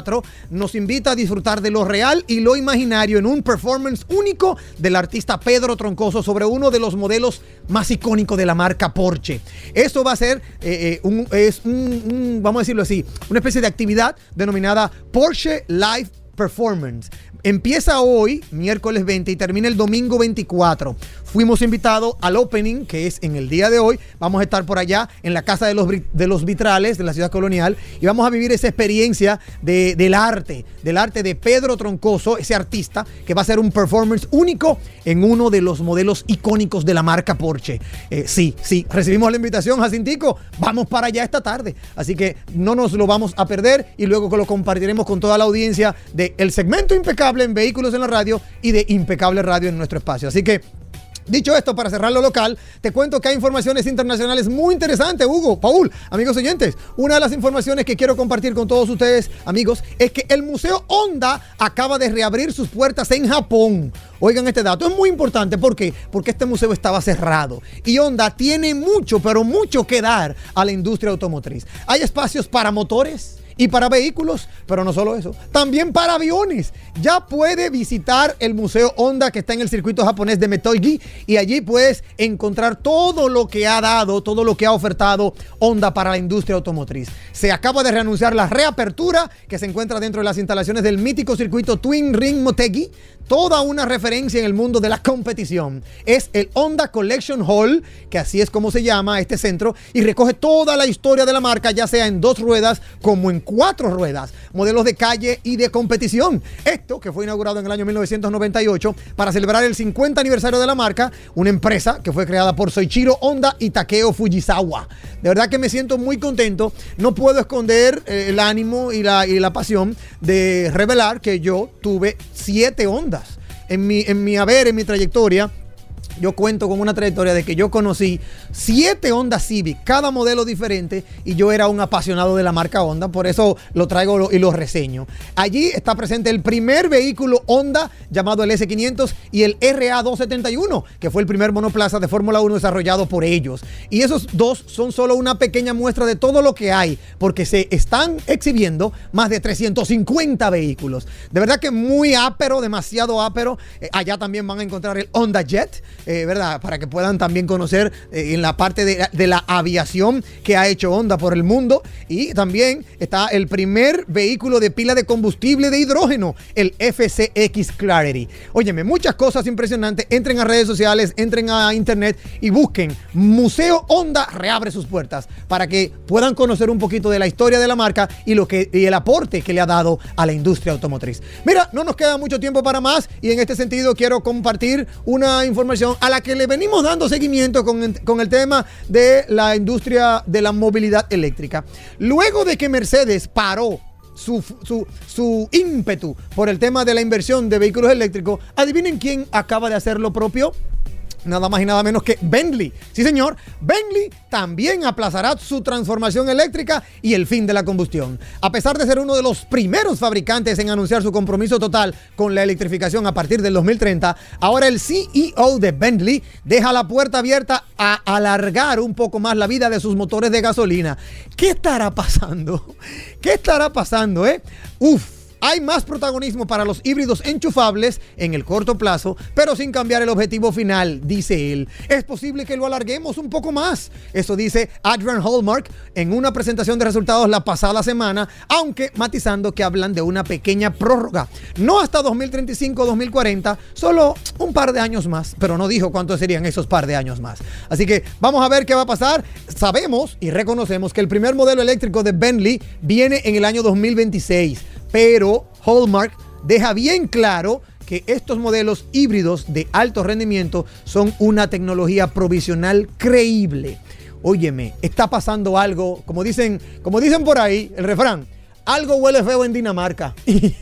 veinticuatro nos invita a disfrutar de lo real y lo imaginario en un performance único del artista Pedro Troncoso sobre uno de los modelos más icónicos de la marca Porsche. Esto va a ser, eh, eh, un, es un, un, vamos a decirlo así, una especie de actividad denominada Porsche Live Performance. Empieza hoy, miércoles veinte, y termina el domingo veinticuatro. Fuimos invitados al opening, que es en el día de hoy. Vamos a estar por allá en la Casa de los, de los Vitrales de la Ciudad Colonial y vamos a vivir esa experiencia de, del arte, del arte de Pedro Troncoso, ese artista que va a hacer un performance único en uno de los modelos icónicos de la marca Porsche. Eh, sí, sí, recibimos la invitación, Jacintico. Vamos para allá esta tarde. Así que no nos lo vamos a perder y luego que lo compartiremos con toda la audiencia del segmento Impecable en Vehículos en la Radio y de Impecable Radio en nuestro espacio. Así que, dicho esto, para cerrar lo local, te cuento que hay informaciones internacionales muy interesantes, Hugo, Paul, amigos oyentes. Una de las informaciones que quiero compartir con todos ustedes, amigos, es que el Museo Honda acaba de reabrir sus puertas en Japón. Oigan este dato, es muy importante. ¿Por qué? Porque este museo estaba cerrado y Honda tiene mucho, pero mucho que dar a la industria automotriz. Hay espacios para motores y para vehículos, pero no solo eso, también para aviones. Ya puede visitar el Museo Honda que está en el circuito japonés de Metogi y allí puedes encontrar todo lo que ha dado, todo lo que ha ofertado Honda para la industria automotriz. Se acaba de reanunciar la reapertura que se encuentra dentro de las instalaciones del mítico circuito Twin Ring Motegi, toda una referencia en el mundo de la competición. Es el Honda Collection Hall, que así es como se llama este centro, y recoge toda la historia de la marca, ya sea en dos ruedas como en cuatro ruedas, modelos de calle y de competición. Esto que fue inaugurado en el año mil novecientos noventa y ocho para celebrar el cincuenta aniversario de la marca, una empresa que fue creada por Soichiro Honda y Takeo Fujisawa. De verdad que me siento muy contento. No puedo esconder eh, el ánimo y la, y la pasión de revelar que yo tuve siete Hondas en mi, en mi haber, en mi trayectoria. Yo cuento con una trayectoria de que yo conocí siete Honda Civic, cada modelo diferente, y yo era un apasionado de la marca Honda, por eso lo traigo y lo reseño. Allí está presente el primer vehículo Honda llamado el ese quinientos y el erre a doscientos setenta y uno, que fue el primer monoplaza de Fórmula uno desarrollado por ellos. Y esos dos son solo una pequeña muestra de todo lo que hay, porque se están exhibiendo más de trescientos cincuenta vehículos. De verdad que muy ápero, demasiado ápero. Eh, allá también van a encontrar el Honda Jet, Eh, ¿verdad? Para que puedan también conocer eh, en la parte de, de la aviación que ha hecho Honda por el mundo. Y también está el primer vehículo de pila de combustible de hidrógeno, el efe ce equis Clarity. Óyeme, muchas cosas impresionantes. Entren a redes sociales, entren a internet y busquen Museo Honda reabre sus puertas para que puedan conocer un poquito de la historia de la marca y, lo que, y el aporte que le ha dado a la industria automotriz. Mira, no nos queda mucho tiempo para más y en este sentido quiero compartir una información a la que le venimos dando seguimiento con, con el tema de la industria de la movilidad eléctrica. Luego de que Mercedes paró su, su, su ímpetu por el tema de la inversión de vehículos eléctricos, adivinen quién acaba de hacer lo propio. Nada más y nada menos que Bentley. Sí, señor, Bentley también aplazará su transformación eléctrica y el fin de la combustión. A pesar de ser uno de los primeros fabricantes en anunciar su compromiso total con la electrificación a partir del dos mil treinta, ahora el ce e o de Bentley deja la puerta abierta a alargar un poco más la vida de sus motores de gasolina. ¿Qué estará pasando? ¿Qué estará pasando, eh? Uf. Hay más protagonismo para los híbridos enchufables en el corto plazo, pero sin cambiar el objetivo final, dice él. Es posible que lo alarguemos un poco más. Eso dice Adrian Hallmark en una presentación de resultados la pasada semana, aunque matizando que hablan de una pequeña prórroga. No hasta dos mil treinta y cinco o dos mil cuarenta, solo un par de años más, pero no dijo cuántos serían esos par de años más. Así que vamos a ver qué va a pasar. Sabemos y reconocemos que el primer modelo eléctrico de Bentley viene en el año dos mil veintiséis. Pero Hallmark deja bien claro que estos modelos híbridos de alto rendimiento son una tecnología provisional creíble. Óyeme, está pasando algo, como dicen, como dicen por ahí, el refrán, algo huele feo en Dinamarca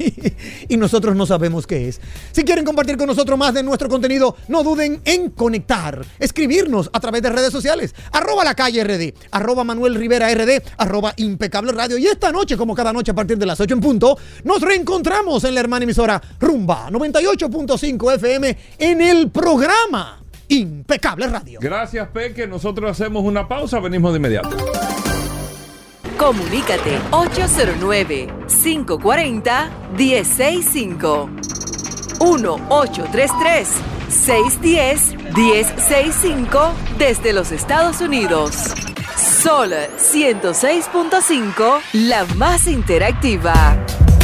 y nosotros no sabemos qué es. Si quieren compartir con nosotros más de nuestro contenido, no duden en conectar, escribirnos a través de redes sociales, arroba la calle R D, arroba Manuel Rivera R D, arroba Impecable Radio. Y esta noche, como cada noche a partir de las ocho en punto, nos reencontramos en la hermana emisora Rumba noventa y ocho punto cinco F M en el programa Impecable Radio. Gracias, Peque. Nosotros hacemos una pausa, venimos de inmediato. Comunícate ocho cero nueve, cinco cuatro cero, uno cero seis cinco. uno ocho tres tres, seis uno cero, uno cero seis cinco desde los Estados Unidos. Sol ciento seis punto cinco, la más interactiva.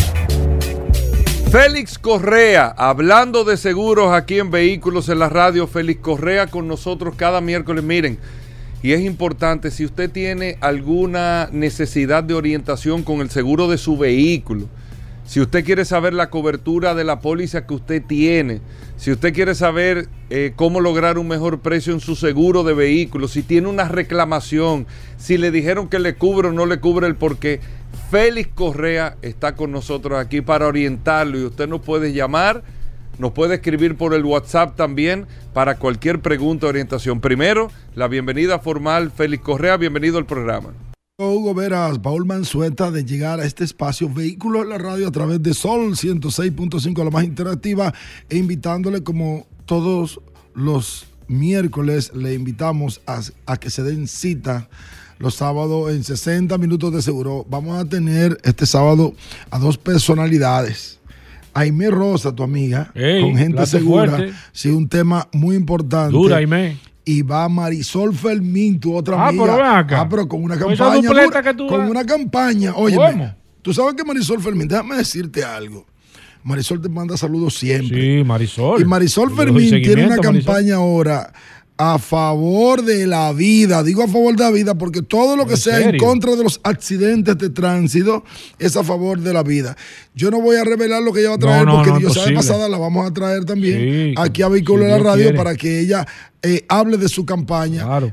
Félix Correa, hablando de seguros aquí en Vehículos en la Radio. Félix Correa con nosotros cada miércoles. Miren, y es importante, si usted tiene alguna necesidad de orientación con el seguro de su vehículo, si usted quiere saber la cobertura de la póliza que usted tiene, si usted quiere saber eh, cómo lograr un mejor precio en su seguro de vehículo, si tiene una reclamación, si le dijeron que le cubre o no le cubre el porqué, Félix Correa está con nosotros aquí para orientarlo y usted nos puede llamar, nos puede escribir por el WhatsApp también para cualquier pregunta o orientación. Primero, la bienvenida formal, Félix Correa, bienvenido al programa. Hugo Veras, Paul Manzueta, de llegar a este espacio Vehículos en la Radio a través de Sol ciento seis punto cinco, la más interactiva, e invitándole como todos los miércoles, le invitamos a, a que se den cita los sábados en sesenta minutos de seguro. Vamos a tener este sábado a dos personalidades. Aimé Rosa, tu amiga, Ey, con gente segura. Fuerte. Sí, un tema muy importante. Dura, Aimé. Y va Marisol Fermín, tu otra ah, amiga. Pero acá. Ah, pero con una campaña. Dura, que tú con vas. una campaña. Oye, tú sabes que Marisol Fermín, déjame decirte algo. Marisol te manda saludos siempre. Sí, Marisol. Y Marisol Fermín tiene una campaña ahora a favor de la vida. Digo a favor de la vida porque todo lo que sea serio? en contra de los accidentes de tránsito es a favor de la vida. Yo no voy a revelar lo que ella va a traer no, no, porque no, Dios sabe pasada la vamos a traer también sí, aquí a Vehículos en la Radio quiere. para que ella eh, hable de su campaña. Claro.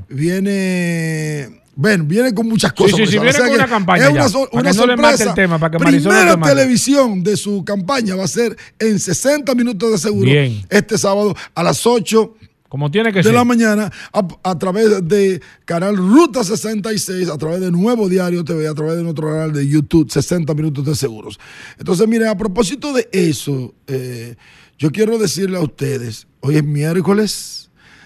Viene... Bueno, viene con muchas cosas. Sí, sí, sí, viene con una campaña. Es una, so, una no sorpresa. El tema, para que Primera no televisión de su campaña va a ser en sesenta minutos de seguro. Bien. Este sábado a las ocho Como tiene que de ser. la mañana a, a través de canal Ruta sesenta y seis, a través de Nuevo Diario T V, a través de nuestro canal de YouTube, sesenta minutos de seguros. Entonces, miren, a propósito de eso, eh, yo quiero decirle a ustedes, hoy es miércoles.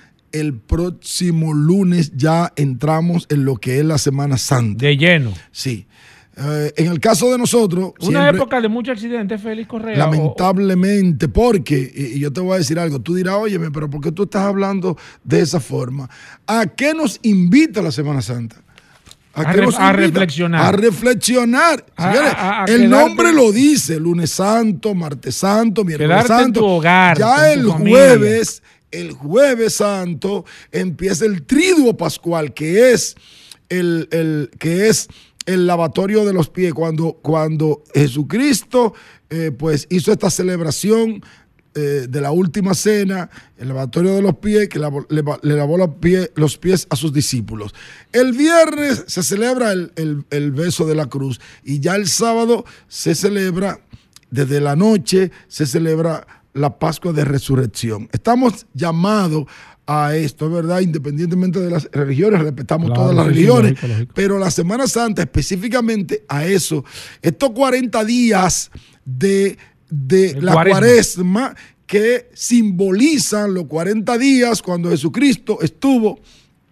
El próximo lunes ya entramos en lo que es la Semana Santa. De lleno. Sí. Eh, en el caso de nosotros... Una siempre, época de muchos accidentes, Félix Correa. Lamentablemente, o, o... porque, y, y yo te voy a decir algo, tú dirás, óyeme, pero ¿por qué tú estás hablando de esa forma? ¿A qué nos invita la Semana Santa? ¿A, a, qué re, nos a reflexionar. A reflexionar. A, Señores, a, a el quedarte, nombre lo dice, lunes santo, martes santo, miércoles santo. En tu hogar, ya el jueves... El jueves santo empieza el triduo pascual, que es el, el, que es el lavatorio de los pies, cuando, cuando Jesucristo eh, pues hizo esta celebración eh, de la última cena, el lavatorio de los pies, que lavó, le, le lavó los pies, los pies a sus discípulos. El viernes se celebra el, el, el beso de la cruz y ya el sábado se celebra, desde la noche se celebra la Pascua de Resurrección. Estamos llamados a esto, es verdad, independientemente de las religiones, respetamos claro, todas las sí, religiones, sí, lógico, lógico. Pero la Semana Santa específicamente a eso, estos cuarenta días de, de la cuaresma. cuaresma que simbolizan los cuarenta días cuando Jesucristo estuvo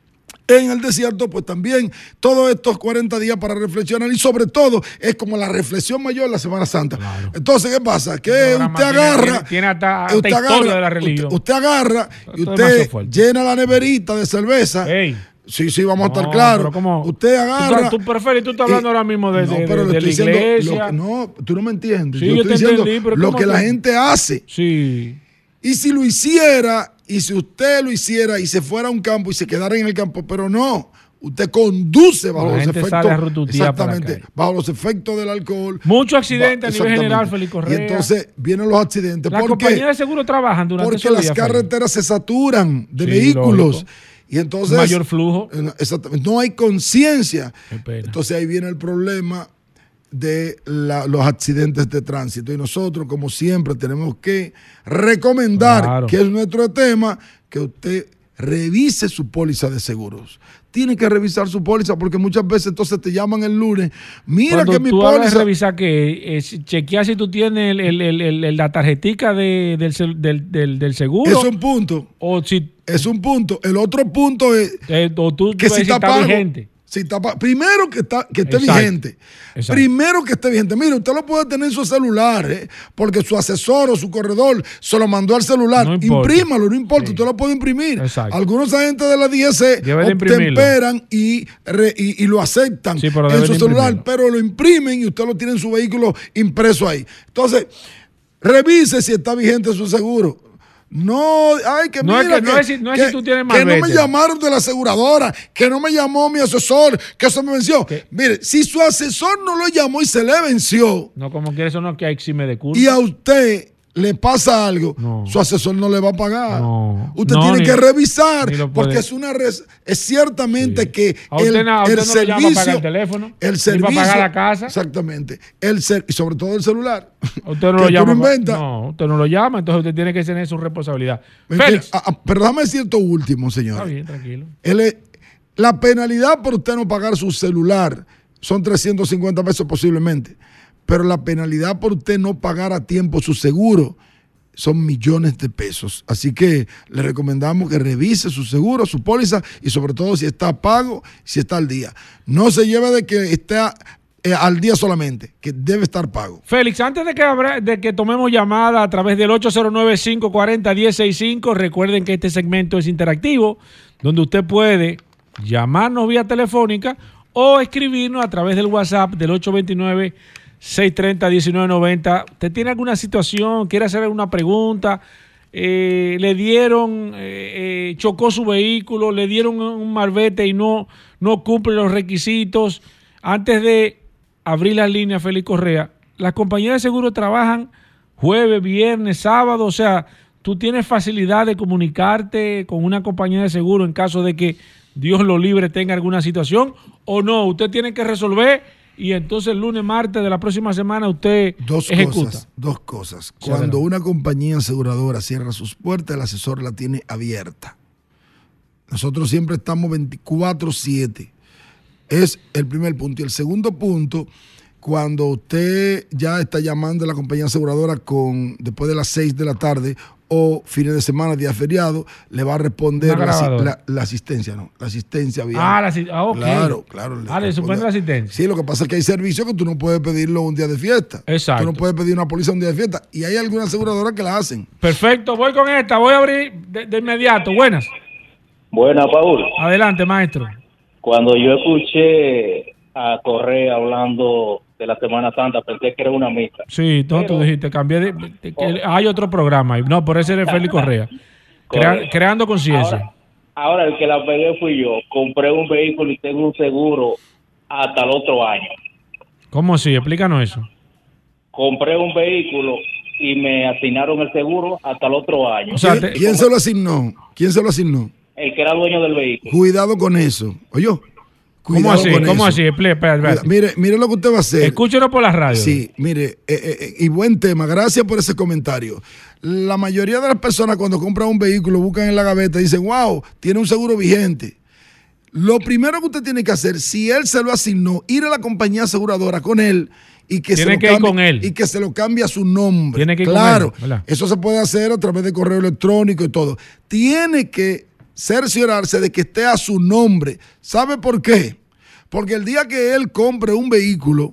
en el desierto, pues también todos estos cuarenta días para reflexionar y sobre todo es como la reflexión mayor la Semana Santa. Claro. Entonces, ¿qué pasa? Que usted agarra, tiene, tiene hasta, hasta usted historia agarra, de la religión. Usted, usted agarra y usted llena la neverita de cerveza. Ey. Sí, sí, vamos no, a estar claros. Usted agarra. Tú, tú prefieres, tú estás hablando y, ahora mismo de, no, de, pero de, de la iglesia. Que, no, tú no me entiendes. Sí, yo, yo estoy te diciendo entendí, pero lo que tú? la gente hace. Sí. Y si lo hiciera, y si usted lo hiciera y se fuera a un campo y se quedara en el campo, pero no. Usted conduce bajo los efectos, exactamente, bajo los efectos del alcohol. Muchos accidentes a nivel general, Félix Correa. Y entonces vienen los accidentes. Las compañías de seguro trabajan durante Porque las días, carreteras Félix. se saturan de sí, vehículos. Lógico. Y entonces mayor flujo. Exactamente, no hay conciencia. Entonces ahí viene el problema de la, los accidentes de tránsito. Y nosotros, como siempre, tenemos que recomendar, claro. que es nuestro tema, que usted revise su póliza de seguros. Tiene que revisar su póliza porque muchas veces entonces te llaman el lunes. Mira Cuando que mi tú póliza. Tú revisar que es chequear si tú tienes el, el, el, el, la tarjetica de, del, del, del, del seguro. Es un punto. O si es un punto. El otro punto es eh, o tú, que si está, está pago, vigente. Si está pa- primero que, está, que esté Exacto. vigente. Exacto. Primero que esté vigente. Mire, usted lo puede tener en su celular, ¿eh? Porque su asesor o su corredor se lo mandó al celular. No importa. Imprímalo, no importa, Sí. usted lo puede imprimir. Exacto. Algunos agentes de la D G C Debe de imprimirlo. temperan y, re- y, y lo aceptan Sí, pero en debe su de celular, imprimirlo. pero lo imprimen y usted lo tiene en su vehículo impreso ahí. Entonces, revise si está vigente su seguro. No, ay, que No es mira, que- no es si- no es si tú tienes que no me malvete. llamaron de la aseguradora, que no me llamó mi asesor, que eso me venció. Mire, si su asesor no lo llamó y se le venció, No, como quiere eso no que exime de culpa. y a usted le pasa algo, No. su asesor no le va a pagar. No. Usted No, tiene ni- que revisar, ni lo puede- porque es una res- es ciertamente Sí. que A usted el, na- a usted el no le llama servicio, para pagar el teléfono, el ni servicio, para pagar la casa. exactamente, el ser, y sobre todo el celular. A usted no que lo tú llama. no inventas. No, usted no lo llama, entonces usted tiene que tener su responsabilidad. Mentira. Félix. Ah, ah, pero déjame decir esto último, señor. Está bien, tranquilo. Él es- la penalidad por usted no pagar su celular son trescientos cincuenta pesos posiblemente, pero la penalidad por usted no pagar a tiempo su seguro son millones de pesos. Así que le recomendamos que revise su seguro, su póliza y sobre todo si está pago, si está al día. No se lleve de que esté eh, al día solamente, que debe estar pago. Félix, antes de que, abra- de que tomemos llamada a través del ocho cero nueve, cinco cuatro cero, uno cero seis cinco, recuerden que este segmento es interactivo, donde usted puede llamarnos vía telefónica o escribirnos a través del WhatsApp del ocho dos nueve, seis tres cero, uno nueve nueve cero. ¿Usted tiene alguna situación? ¿Quiere hacer alguna pregunta? Eh, le dieron, eh, eh, chocó su vehículo, le dieron un marbete y no, no cumple los requisitos. Antes de abrir las líneas, Félix Correa, las compañías de seguro trabajan jueves, viernes, sábado, o sea, tú tienes facilidad de comunicarte con una compañía de seguro en caso de que Dios lo libre tenga alguna situación, o no, usted tiene que resolver y entonces el lunes, martes de la próxima semana usted Dos ejecuta. cosas, dos cosas. Sí, Cuando adelante. una compañía aseguradora cierra sus puertas, el asesor la tiene abierta. Nosotros siempre estamos veinticuatro siete. Es el primer punto. Y el segundo punto, cuando usted ya está llamando a la compañía aseguradora con después de las seis de la tarde o fines de semana, día feriado, le va a responder Una la, asi- grabadora. la- la asistencia, ¿no? La asistencia bien. Ah, la asi- ah, ok. Claro, claro. Ah, le responde. suspende la asistencia. Sí, lo que pasa es que hay servicios que tú no puedes pedirlo un día de fiesta. Exacto. Tú no puedes pedir una póliza un día de fiesta. Y hay algunas aseguradoras que la hacen. Perfecto, voy con esta, voy a abrir de, de inmediato. Buenas. Buena, Paul. Adelante, maestro. Cuando yo escuché a Correa hablando de la Semana Santa, pensé que era una misa. Sí, no, tú Pero- dijiste, cambié de, de- que hay otro programa. No, por ese es Félix Correa. Crea- Correcto. creando conciencia. Ahora, ahora el que la pegué fui yo. Compré un vehículo y tengo un seguro hasta el otro año. ¿Cómo así? Explícanos eso. Compré un vehículo y me asignaron el seguro hasta el otro año. O sea, ¿Quién, te- quién se lo asignó? ¿Quién se lo asignó? El que era dueño del vehículo. Cuidado con eso. Oye, ¿Cómo cuidado así? con ¿Cómo eso. así? Explí- espera, espera. Cuida- Mire, mire lo que usted va a hacer. Escúchelo por la radio. Sí, mire, eh, eh, eh, y buen tema, gracias por ese comentario. La mayoría de las personas cuando compran un vehículo buscan en la gaveta y dicen, wow, tiene un seguro vigente. Lo primero que usted tiene que hacer, si él se lo asignó, ir a la compañía aseguradora con él y que, se Tiene lo, que ir cambie, con él. y que se lo cambie a su nombre. Tiene que ir con claro, él, ¿verdad? eso se puede hacer a través de correo electrónico y todo. Tiene que cerciorarse de que esté a su nombre. ¿Sabe por qué? Porque el día que él compre un vehículo,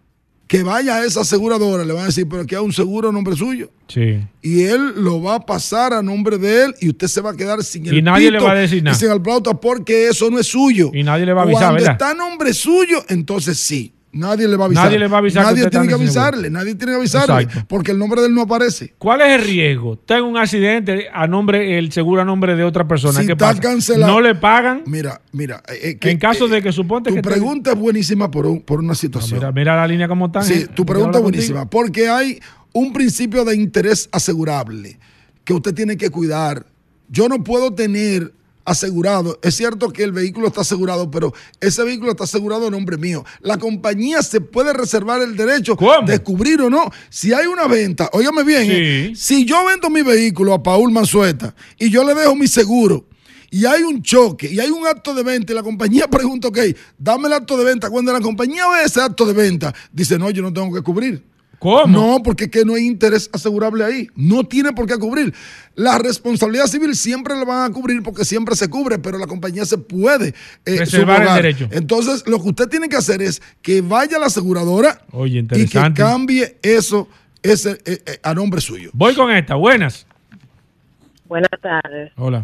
que vaya a esa aseguradora, le van a decir, pero aquí hay un seguro a nombre suyo. Sí. Y él lo va a pasar a nombre de él y usted se va a quedar sin el Y nadie le pito va a decir nada. y sin el flauta porque eso no es suyo. Y nadie le va a avisar, Cuando ¿verdad? está a nombre suyo, entonces sí. Nadie le va a avisar. Nadie le va a avisar que Nadie usted tiene que está en ese avisarle. Nadie tiene que avisarle. Exacto. Porque el nombre de él no aparece. ¿Cuál es el riesgo? Tengo un accidente a nombre, el seguro a nombre de otra persona. Si ¿Qué está pasa? cancelado. No le pagan. Mira, mira. eh, que, En caso eh, de que suponte tu que te- pregunta es buenísima por, un- por una situación. Mira, mira la línea como está. Sí, tu pregunta es buenísima, porque hay un principio de interés asegurable que usted tiene que cuidar. Yo no puedo tener asegurado, es cierto que el vehículo está asegurado, pero ese vehículo está asegurado a nombre mío. La compañía se puede reservar el derecho ¿Cómo? de cubrir o no. Si hay una venta, óigame bien, Sí. eh, si yo vendo mi vehículo a Paul Manzueta y yo le dejo mi seguro, y hay un choque, y hay un acto de venta, y la compañía pregunta, ok, dame el acto de venta. Cuando la compañía ve ese acto de venta, dice, no, yo no tengo que cubrir. ¿Cómo? No, porque es que no hay interés asegurable ahí. No tiene por qué cubrir. La responsabilidad civil siempre la van a cubrir porque siempre se cubre, pero la compañía se puede eh, reservar el derecho. Entonces, lo que usted tiene que hacer es que vaya a la aseguradora Oye, y que cambie eso ese, eh, eh, a nombre suyo. Voy con esta. Buenas. Buenas tardes. Hola.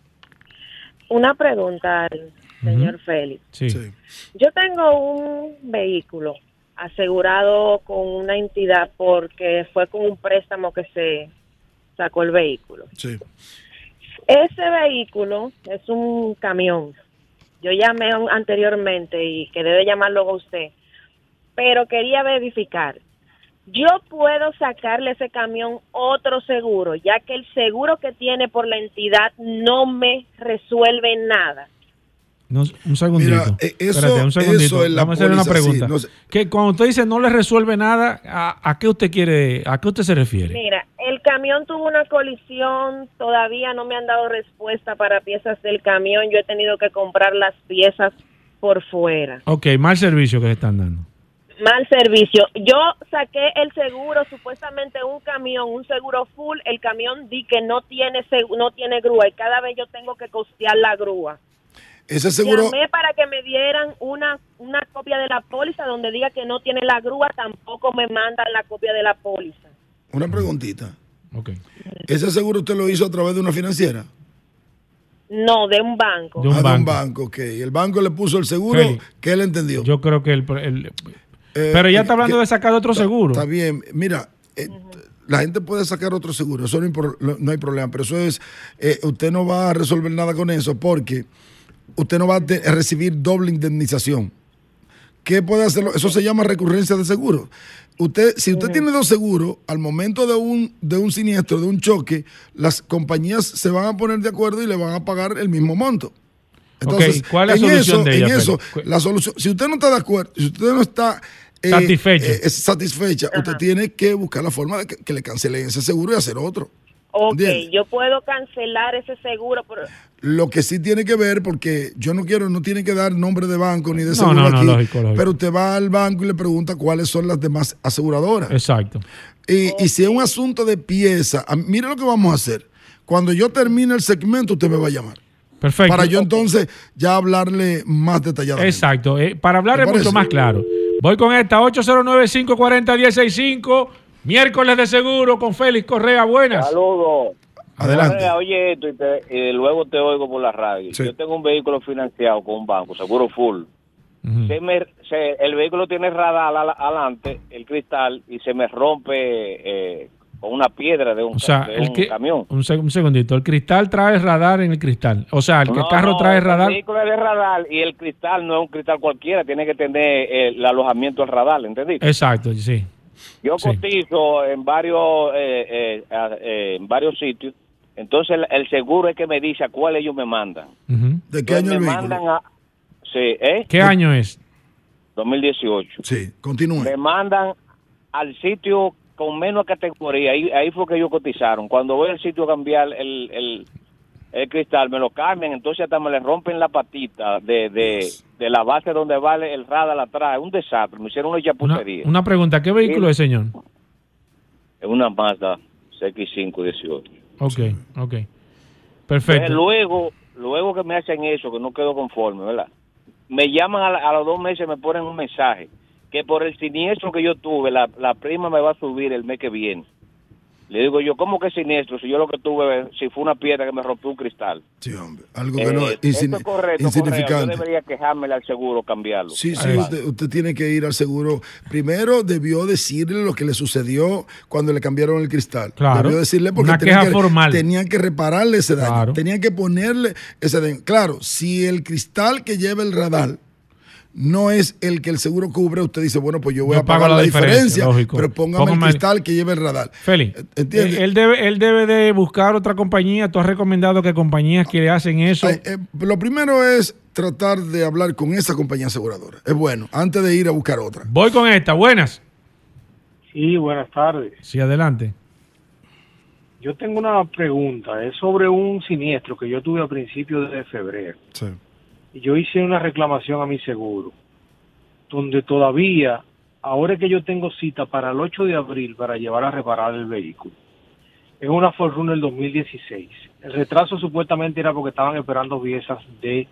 Una pregunta al señor uh-huh. Félix. Sí. sí. Yo tengo un vehículo asegurado con una entidad porque fue con un préstamo que se sacó el vehículo. Sí. Ese vehículo es un camión. Yo llamé anteriormente y quedé de llamarlo a usted, pero quería verificar. Yo puedo sacarle ese camión otro seguro, ya que el seguro que tiene por la entidad no me resuelve nada. No, un segundito. Mira, eso, Espérate, un segundito. Eso es la Vamos a hacer una pregunta. Sí, no sé. Que cuando usted dice no le resuelve nada, ¿a, ¿a qué usted quiere, a qué usted se refiere? Mira, el camión tuvo una colisión, todavía no me han dado respuesta para piezas del camión, yo he tenido que comprar las piezas por fuera. Ok, mal servicio que le están dando. Mal servicio. Yo saqué el seguro, supuestamente un camión, un seguro full, el camión di que no tiene no tiene grúa y cada vez yo tengo que costear la grúa. Ese seguro... Llamé para que me dieran una, una copia de la póliza donde diga que no tiene la grúa, tampoco me mandan la copia de la póliza. Una preguntita. Okay. ¿Ese seguro usted lo hizo a través de una financiera? No, de un banco. De un, ah, banco. De un banco, ok. El banco le puso el seguro Feli, que él entendió. Yo creo que el... el eh, pero ya está hablando que, de sacar otro seguro. Está bien. Mira, eh, uh-huh. la gente puede sacar otro seguro, eso no, no hay problema, pero eso es... Eh, usted no va a resolver nada con eso porque... usted no va a, te, a recibir doble indemnización. ¿Qué puede hacerlo? Eso se llama recurrencia de seguro. Usted, si usted uh-huh. tiene dos seguros, al momento de un, de un siniestro, de un choque, las compañías se van a poner de acuerdo y le van a pagar el mismo monto. Entonces, okay. ¿Cuál es la solución eso, de ella? En eso, la solución, si usted no está de acuerdo, si usted no está eh, satisfecha, eh, satisfecha uh-huh. usted tiene que buscar la forma de que, que le cancelen ese seguro y hacer otro. Ok, ¿entiendes? Yo puedo cancelar ese seguro. Pero... Lo que sí tiene que ver, porque yo no quiero, no tiene que dar nombre de banco ni de seguro no, no, aquí, no, lógico, lógico. Pero usted va al banco y le pregunta cuáles son las demás aseguradoras. Exacto. Y, okay. y si es un asunto de pieza, mire lo que vamos a hacer. Cuando yo termine el segmento, usted me va a llamar. Perfecto. Para yo entonces ya hablarle más detalladamente. Exacto. Eh, para hablarle mucho más claro. Voy con esta, ocho cero nueve, cinco cuatro cero, uno cero seis cinco. Miércoles de seguro con Félix Correa. Buenas. Saludos. Adelante. Correa, oye esto y, te, y luego te oigo por la radio. Sí. Yo tengo un vehículo financiado con un banco, seguro full. Uh-huh. Se me, se, el vehículo tiene radar al, adelante, el cristal, y se me rompe eh, con una piedra de un, o sea, de el un que, camión. Un, seg- un segundito. El cristal trae radar en el cristal. O sea, el no, carro no, trae radar. El vehículo es de radar y el cristal no es un cristal cualquiera, tiene que tener el alojamiento del radar, ¿entendiste? Exacto, sí. Yo sí. cotizo en varios eh, eh, eh, en varios sitios, entonces el, el seguro es que me dice a cuál ellos me mandan. Uh-huh. ¿De qué entonces año me el mandan vehículo? A, sí, ¿eh? ¿Qué año es? dos mil dieciocho. Sí, continúe. Me mandan al sitio con menos categoría, ahí, ahí fue que ellos cotizaron. Cuando voy al sitio a cambiar el, el, el cristal, me lo cambian, entonces hasta me le rompen la patita de, de, de la base donde vale el radar atrás. Es un desastre, me hicieron una chaputería. Una, una pregunta, ¿qué vehículo sí. es, señor? Es una Mazda C X cinco dieciocho. Ok, ok. Perfecto. Entonces, luego, luego que me hacen eso, que no quedo conforme, ¿verdad? Me llaman a, la, a los dos meses, me ponen un mensaje que por el siniestro que yo tuve, la, la prima me va a subir el mes que viene. Le digo yo, ¿cómo que siniestro? Si yo lo que tuve, si fue una piedra que me rompió un cristal. Sí, hombre, algo que no eh, es insin- es correcto, insignificante. Correcto. Yo debería quejármela al seguro, cambiarlo. Sí, sí, usted, usted tiene que ir al seguro. Primero debió decirle lo que le sucedió cuando le cambiaron el cristal. Claro. Debió decirle porque una tenían queja que, formal. tenían que repararle ese daño. Claro. Tenían que ponerle ese daño. Claro, si el cristal que lleva el radar no es el que el seguro cubre, usted dice, bueno, pues yo voy yo a pagar la, la diferencia, diferencia pero póngame, póngame el cristal que lleve el radar. Félix, ¿entiendes? Él debe, él debe de buscar otra compañía. ¿Tú has recomendado que compañías que le hacen eso? Eh, eh, lo primero es tratar de hablar con esa compañía aseguradora. Es bueno, antes de ir a buscar otra. Voy con esta, buenas. Sí, buenas tardes. Sí, adelante. Yo tengo una pregunta, es sobre un siniestro que yo tuve a principios de febrero. Sí. Yo hice una reclamación a mi seguro, donde todavía ahora que yo tengo cita para el ocho de abril para llevar a reparar el vehículo. Es una Ford Runner dos mil dieciséis. El retraso supuestamente era porque estaban esperando piezas de,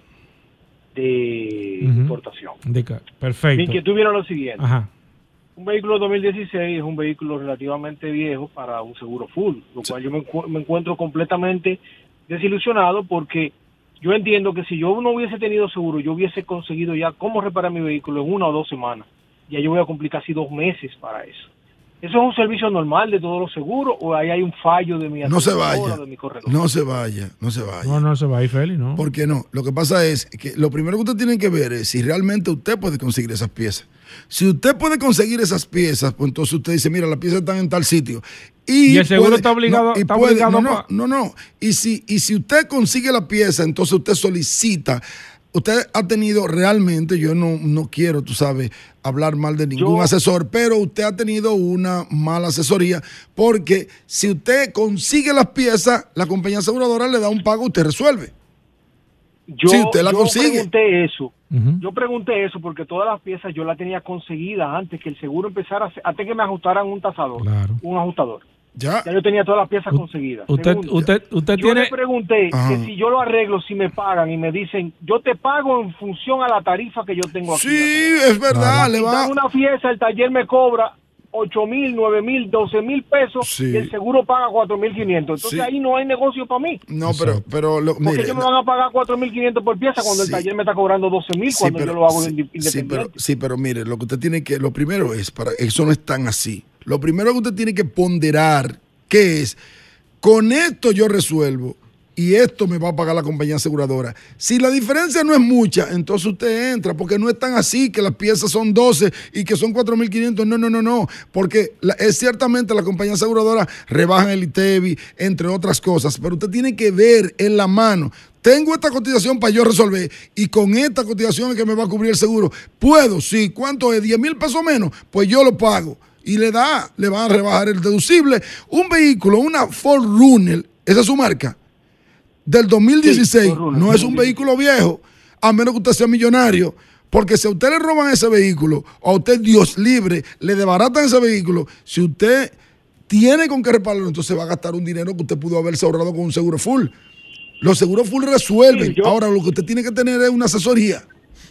de uh-huh. importación. De Perfecto. Mi inquietud viene lo siguiente. Ajá. Un vehículo dos mil dieciséis es un vehículo relativamente viejo para un seguro full, lo cual yo me, encu- me encuentro completamente desilusionado porque yo entiendo que si yo no hubiese tenido seguro, yo hubiese conseguido ya cómo reparar mi vehículo en una o dos semanas. Ya yo voy a cumplir casi dos meses para eso. ¿Eso es un servicio normal de todos los seguros o ahí hay un fallo de mi no se vaya, de mi corredor? No se vaya, no se vaya. No, no se vaya, Félix, ¿no? ¿Por qué no? Lo que pasa es que lo primero que usted tiene que ver es si realmente usted puede conseguir esas piezas. Si usted puede conseguir esas piezas, pues entonces usted dice, mira, las piezas están en tal sitio. Y, y el seguro puede, está obligado, no, y está puede, obligado no, no, pa... no, no. Y si, y si usted consigue la pieza, entonces usted solicita. Usted ha tenido realmente, yo no, no quiero, tú sabes, hablar mal de ningún yo, asesor, pero usted ha tenido una mala asesoría porque si usted consigue las piezas, la compañía aseguradora le da un pago, usted resuelve. Yo, si usted la yo consigue. pregunté eso. Uh-huh. Yo pregunté eso porque todas las piezas yo las tenía conseguidas antes que el seguro empezara, antes que me ajustaran un tasador, claro. un ajustador. Ya. ya yo tenía todas las piezas U- conseguidas. Usted, Segundo, usted, usted yo tiene... le pregunté Ajá. que si yo lo arreglo, si me pagan y me dicen, yo te pago en función a la tarifa que yo tengo aquí. Sí, es verdad. Le va. Una pieza, el taller me cobra ocho mil, nueve mil, doce mil pesos sí. y el seguro paga cuatro mil quinientos. Entonces sí. ahí no hay negocio para mí. No, pero, pero lo, porque mire, ellos me van a pagar cuatro mil quinientos por pieza cuando sí. el taller me está cobrando doce mil sí, cuando pero, yo lo hago sí, independiente. Sí pero, sí, pero mire, lo que usted tiene que, lo primero es, para eso no es tan así. Lo primero que usted tiene que ponderar, ¿qué es? Con esto yo resuelvo y esto me va a pagar la compañía aseguradora. Si la diferencia no es mucha, entonces usted entra, porque no es tan así que las piezas son doce y que son cuatro mil quinientos. No, no, no, no. Porque la, es ciertamente la compañía aseguradora rebaja el I T E V I, entre otras cosas, pero usted tiene que ver en la mano. Tengo esta cotización para yo resolver y con esta cotización es que me va a cubrir el seguro. ¿Puedo? Sí. ¿Cuánto es? ¿diez mil pesos menos? Pues yo lo pago. Y le da, le van a rebajar el deducible. Un vehículo, una Ford Runner, esa es su marca, del dos mil dieciséis, sí, Runner, no es un vehículo viejo, a menos que usted sea millonario, porque si a usted le roban ese vehículo, o a usted, Dios libre, le desbaratan ese vehículo, si usted tiene con qué repararlo, entonces va a gastar un dinero que usted pudo haberse ahorrado con un seguro full. Los seguros full resuelven. Sí, yo... Ahora, lo que usted tiene que tener es una asesoría.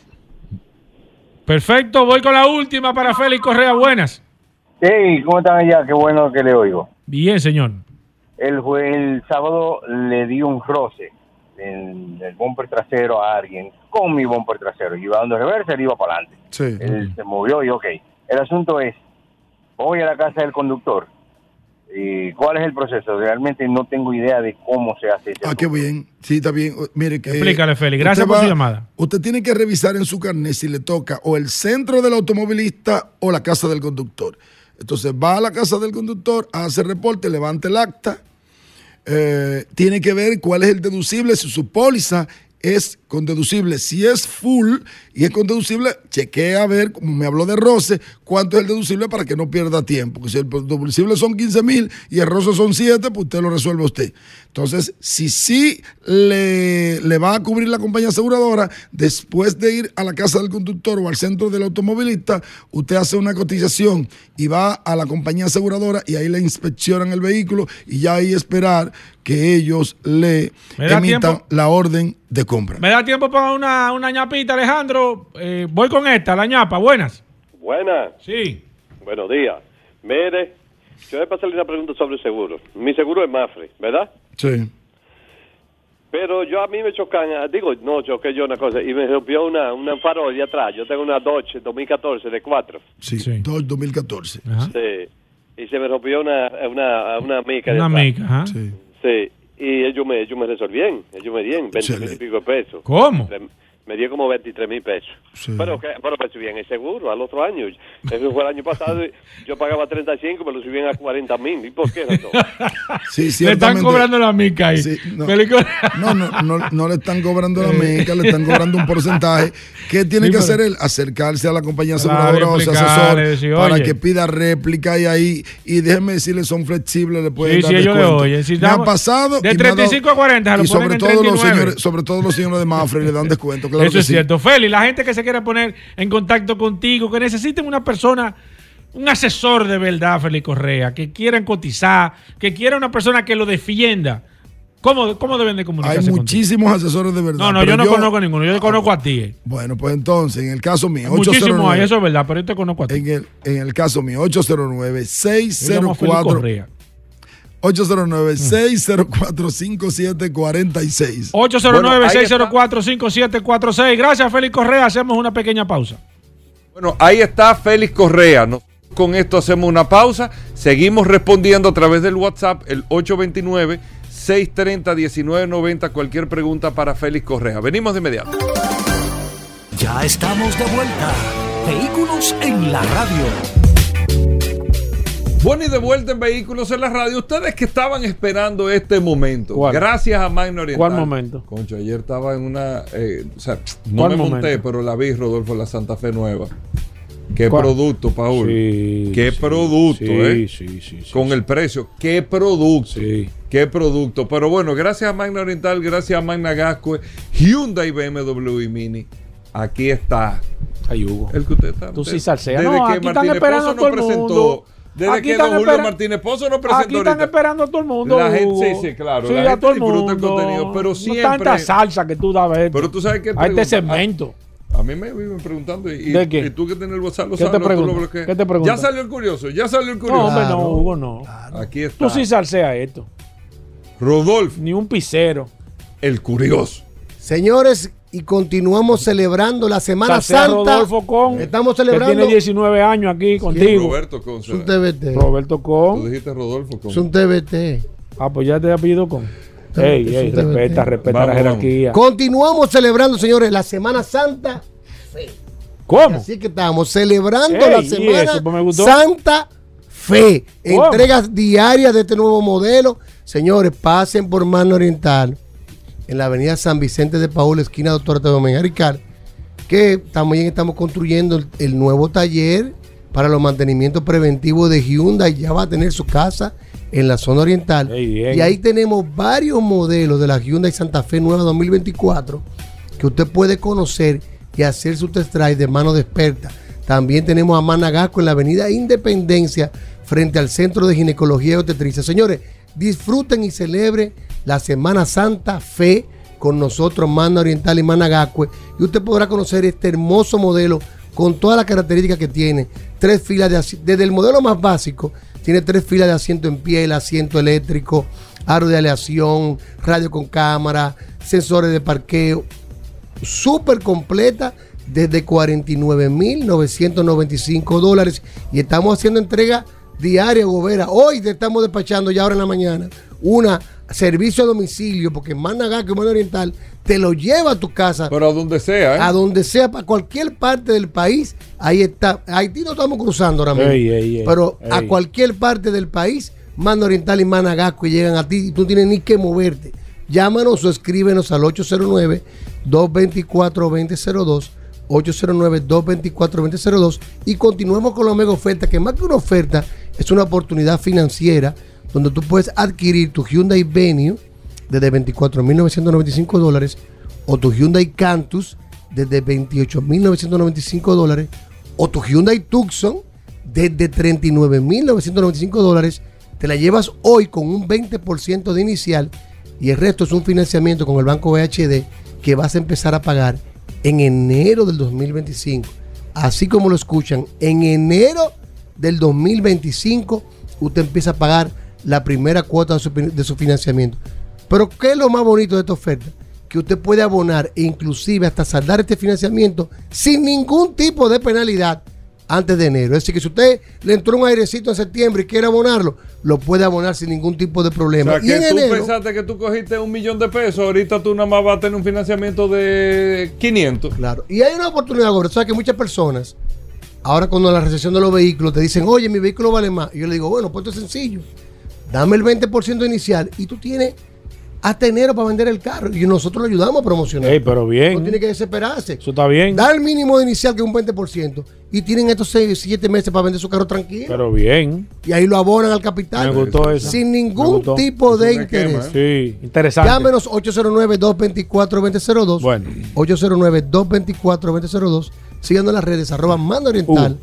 Perfecto, voy con la última para Félix Correa. Buenas. Hey, ¿cómo están allá? Qué bueno que le oigo. Bien, señor. El, el sábado le di un roce en el bumper trasero a alguien con mi bumper trasero. Iba dando reversa, él iba para adelante. Sí. Él uh-huh. se movió y ok. El asunto es, voy a la casa del conductor. ¿Y cuál es el proceso? Realmente no tengo idea de cómo se hace ese Ah, qué bien. Sí, está bien. Mire que explícale, Félix. Gracias por va, su llamada. Usted tiene que revisar en su carnet si le toca o el centro del automovilista o la casa del conductor. Entonces va a la casa del conductor, hace reporte, levanta el acta, eh, tiene que ver cuál es el deducible, si su póliza es con deducible. Si es full y es con deducible, chequea a ver, como me habló de roce, cuánto es el deducible para que no pierda tiempo. Porque si el deducible son quince mil y el roce son siete, pues usted lo resuelve usted. Entonces, si sí le, le va a cubrir la compañía aseguradora, después de ir a la casa del conductor o al centro del automovilista, usted hace una cotización y va a la compañía aseguradora y ahí le inspeccionan el vehículo y ya ahí esperar que ellos le emitan tiempo? la orden de compra. ¿Me da tiempo para una, una ñapita, Alejandro? Eh, voy con esta, la ñapa. Buenas. Buenas. Sí. Buenos días. Mire, yo voy a pasarle una pregunta sobre el seguro. Mi seguro es Mafre, ¿verdad? Sí. Pero yo a mí me chocan, digo, no, choqué yo una cosa, y me rompió una, una farol de atrás. Yo tengo una Dodge dos mil catorce de cuatro. Sí, sí. Dodge dos mil catorce. Ajá. Sí. Y se me rompió una, una, una mica. Una mica, ajá. Sí. Sí. Y ellos me, ellos me resolvieron, ellos me dieron veinte mil y pico de pesos. ¿Cómo? Me dio como veintitrés mil pesos. Sí. Pero, que, pero me subían el seguro al otro año. Eso fue el año pasado. Yo pagaba treinta y cinco, me lo subían a cuarenta mil. ¿Y por qué no? Sí, le están cobrando la mica ahí. Sí, no, no, no, no, no le están cobrando la mica, le están cobrando un porcentaje. ¿Qué tiene sí, que hacer él? Acercarse a la compañía aseguradora o sea, asesor decir, para que pida réplica y ahí. Y déjenme decirle, son flexibles, le pueden sí, dar sí, descuento. Oyen, si me ha pasado. De treinta y cinco a cuarenta, y sobre todo, los señores, sobre todo los señores de Mafre le dan descuento. Claro Eso que es sí. cierto. Félix, la gente que se quiera poner en contacto contigo, que necesiten una persona un asesor de verdad, Félix Correa, que quieran cotizar, que quiera una persona que lo defienda, ¿cómo, cómo deben de comunicarse? Hay muchísimos contigo? asesores de verdad. No, no, yo no yo, conozco a ninguno, yo te conozco a ti. Bueno, pues entonces, en el caso mío, muchísimos hay, eso es verdad, pero yo te conozco a ti. En el, en el caso mío, ocho cero nueve, seis cero cuatro ocho cero nueve, seis cero cuatro, cinco siete cuatro seis. ocho cero nueve, seis cero cuatro, cinco siete cuatro seis. Gracias, Félix Correa. Hacemos una pequeña pausa. Bueno, ahí está Félix Correa. ¿No? Con esto hacemos una pausa. Seguimos respondiendo a través del WhatsApp, el ocho dos nueve, seis tres cero, uno nueve nueve cero. Cualquier pregunta para Félix Correa. Venimos de inmediato. Ya estamos de vuelta. Vehículos en la radio. Bueno, y de vuelta en Vehículos en la radio. Ustedes que estaban esperando este momento. ¿Cuál? Gracias a Magna Oriental. ¿Cuál momento? Concho, ayer estaba en una... Eh, o sea, no me momento? monté, pero la vi, Rodolfo, la Santa Fe nueva. Qué ¿Cuál? producto, Paul. Sí, Qué sí, producto, sí, ¿eh? Sí, sí, sí. Con sí. el precio. Qué producto. Sí. Qué producto. Pero bueno, gracias a Magna Oriental, gracias a Magna Gascue, Hyundai, B M W y Mini. Aquí está. Ay, Hugo. El que usted está. Tú sí salseas. Desde No, que aquí están Martínez esperando Pozo a todo nos el presentó. mundo. Desde Aquí que están don Julio espera- Martínez Pozo nos presentó Aquí están ahorita. esperando a todo el mundo. La gente, Hugo. sí, sí, claro. Sí, la a gente todo el disfruta mundo. el contenido, pero No siempre. tanta salsa que tú dabas. Esto. Pero tú sabes que a este segmento. A, a mí me viven preguntando. Y, ¿De qué? y tú que tienes el WhatsApp lo ¿Qué sabes. te tú lo pregunto? bloqueas. ¿Qué te pregunto? Ya salió el curioso. Ya salió el curioso. No, hombre, no, Claro. Hugo, no. Aquí está. Tú sí salseas esto. Rodolfo. Ni un pisero. El curioso. Señores, y continuamos celebrando la Semana Salsea Santa. Rodolfo Con. Estamos Que celebrando. tiene diecinueve años aquí contigo. Roberto Con. Es un T V T. Roberto Tú Con. dijiste Rodolfo Con. Es un T V T. Ah, pues ya te ha pedido Con. Ey, Es ey, un T V T. respeta, respeta Vamos, la jerarquía. Continuamos celebrando, señores, la Semana Santa. ¿Cómo? Así que estamos celebrando Ey, la y Semana eso, pues me gustó. Santa Fe. ¿Cómo? Entregas diarias de este nuevo modelo. Señores, pasen por Magna Oriental en la avenida San Vicente de Paúl, esquina Doctor Teodoro Ricard, que también estamos construyendo el, el nuevo taller para los mantenimientos preventivos de Hyundai. Ya va a tener su casa en la zona oriental. Ey, bien. Y ahí tenemos varios modelos de la Hyundai Santa Fe nueva dos mil veinticuatro que usted puede conocer y hacer su test drive de mano de experta. También tenemos a Magna Gascue en la avenida Independencia, frente al Centro de Ginecología y Obstetricia. Señores, disfruten y celebren la Semana Santa Fe con nosotros, Magna Oriental y Magna Gascue, y usted podrá conocer este hermoso modelo con todas las características que tiene. Tres filas de asiento, desde el modelo más básico, tiene tres filas de asiento en piel, asiento eléctrico, aro de aleación, radio con cámara, sensores de parqueo, súper completa desde cuarenta y nueve mil novecientos noventa y cinco dólares, y estamos haciendo entrega diaria, Gobera. Hoy te estamos despachando ya ahora en la mañana una servicio a domicilio, porque Magna Gascue y Magna Oriental te lo lleva a tu casa. Pero a donde sea, ¿eh? A donde sea, para cualquier parte del país. Ahí está. Haití no estamos cruzando ahora mismo. Ey, ey, ey, pero ey. a cualquier parte del país, Magna Oriental y Magna Gascue llegan a ti y tú no tienes ni que moverte. Llámanos o escríbenos al ocho cero nueve, dos dos cuatro, dos cero cero dos, ocho cero nueve, dos dos cuatro, dos cero cero dos, y continuemos con la mega oferta, que más que una oferta es una oportunidad financiera donde tú puedes adquirir tu Hyundai Venue desde veinticuatro mil novecientos noventa y cinco dólares, o tu Hyundai Cantus desde veintiocho mil novecientos noventa y cinco dólares, o tu Hyundai Tucson desde treinta y nueve mil novecientos noventa y cinco dólares. Te la llevas hoy con un veinte por ciento de inicial, y el resto es un financiamiento con el Banco B H D que vas a empezar a pagar en enero del dos mil veinticinco. Así como lo escuchan, en enero del dos mil veinticinco usted empieza a pagar la primera cuota de su, de su financiamiento. Pero ¿qué es lo más bonito de esta oferta? Que usted puede abonar e inclusive hasta saldar este financiamiento sin ningún tipo de penalidad antes de enero. Es decir, que si usted le entró un airecito en septiembre y quiere abonarlo, lo puede abonar sin ningún tipo de problema. O sea, y que en tú enero, pensaste que tú cogiste un millón de pesos, ahorita tú nada más vas a tener un financiamiento de quinientos. Claro. Y hay una oportunidad, Gordo. O sea, que muchas personas, ahora cuando la recesión de los vehículos, te dicen, oye, mi vehículo vale más. Y yo le digo, bueno, pues esto es sencillo. Dame el veinte por ciento inicial y tú tienes hasta enero para vender el carro. Y nosotros lo ayudamos a promocionar. Ey, pero bien. No tiene que desesperarse. Eso está bien. Da el mínimo de inicial, que es un veinte por ciento. Y tienen estos seis, siete meses para vender su carro tranquilo. Pero bien. Y ahí lo abonan al capital. Me gustó eso. Sin Me ningún gustó. tipo de Eso me quema, interés. Sí, interesante. Llámenos ocho cero nueve, dos dos cuatro, dos cero cero dos. Bueno. ocho cero nueve, dos dos cuatro, dos cero cero dos. Síganos en las redes, arroba Magna Oriental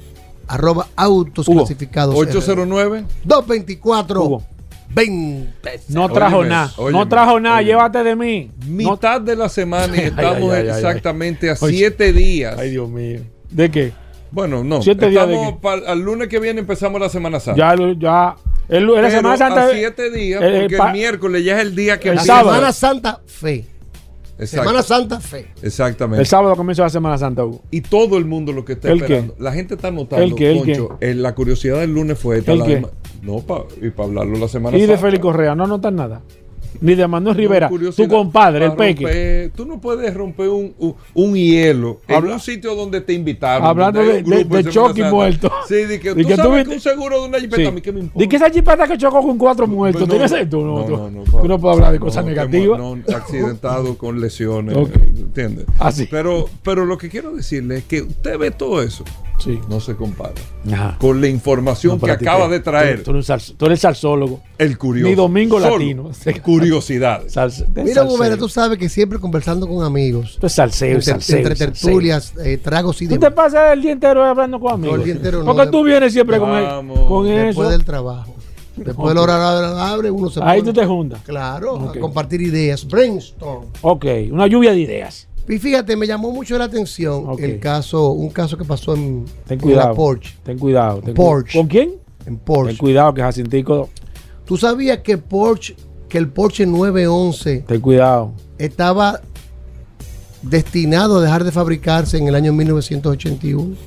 arroba autos Hugo, clasificados. ocho cero nueve dos veinticuatro veinte. No trajo nada. No trajo nada. Llévate de mí. Mitad no... de la semana y estamos ay, ay, ay, exactamente ay. a siete días. Ay, Dios mío. ¿De qué? Bueno, no. ¿Siete días estamos de qué? para el lunes que viene empezamos la Semana Santa. Ya, ya. El, la Pero Semana Santa. A siete días, el, porque el, el miércoles ya es el día que la sábado. Semana Santa fe. Exacto. Semana Santa fe. Exactamente. El sábado comienza la Semana Santa, Hugo. Y todo el mundo lo que está ¿El esperando. qué? La gente está notando, ¿El qué? ¿El Concho, qué? eh, la curiosidad del lunes fue esta. ¿El la qué? de, no, pa, y para hablarlo la Semana Y Santa. de Félix Correa, no notan nada. Ni de Manuel Rivera, No, tu compadre, el Peque. Romper, tú no puedes romper un, un, un hielo en Habla, un sitio donde te invitaron. Hablando de, de, de Chucky muerto. Sí, de que de tú que sabes tú, que un seguro de una jipeta, sí. a mí que me importa. De que esa jipeta que chocó con cuatro muertos. Pues no, ¿Tienes esto? No, no, tú, no, no, tú no puedes hablar de cosas no, negativas. No, accidentado con lesiones. Okay. ¿Entiendes? Así. Pero, pero lo que quiero decirle es que usted ve todo eso. Sí. No se compara Ajá. con la información no, que acaba que, de traer. Tú, tú, eres tú eres salsólogo. El curioso. Ni Domingo Solo Latino. Curiosidades. Sal, Mira, Gobera, tú sabes que siempre conversando con amigos. Esto es salseo, entre, salseo, entre tertulias, eh, tragos y demás. ¿Tú te pasas el día entero hablando con amigos? No, el día entero Porque no, tú vienes siempre con, el, con después eso. Después del trabajo. Después okay. del horario abre, uno se Ahí pone, tú te juntas. Claro, okay. a compartir ideas. Brainstorm. Ok, una lluvia de ideas. Y fíjate, me llamó mucho la atención okay. el caso, un caso que pasó en, ten cuidado, en la Porsche. Ten cuidado. Ten Porsche. ¿Con quién? En Porsche. Ten cuidado que Jacintico. ¿Tú sabías que Porsche, que el Porsche nueve once ten cuidado. estaba destinado a dejar de fabricarse en el año mil novecientos ochenta y uno?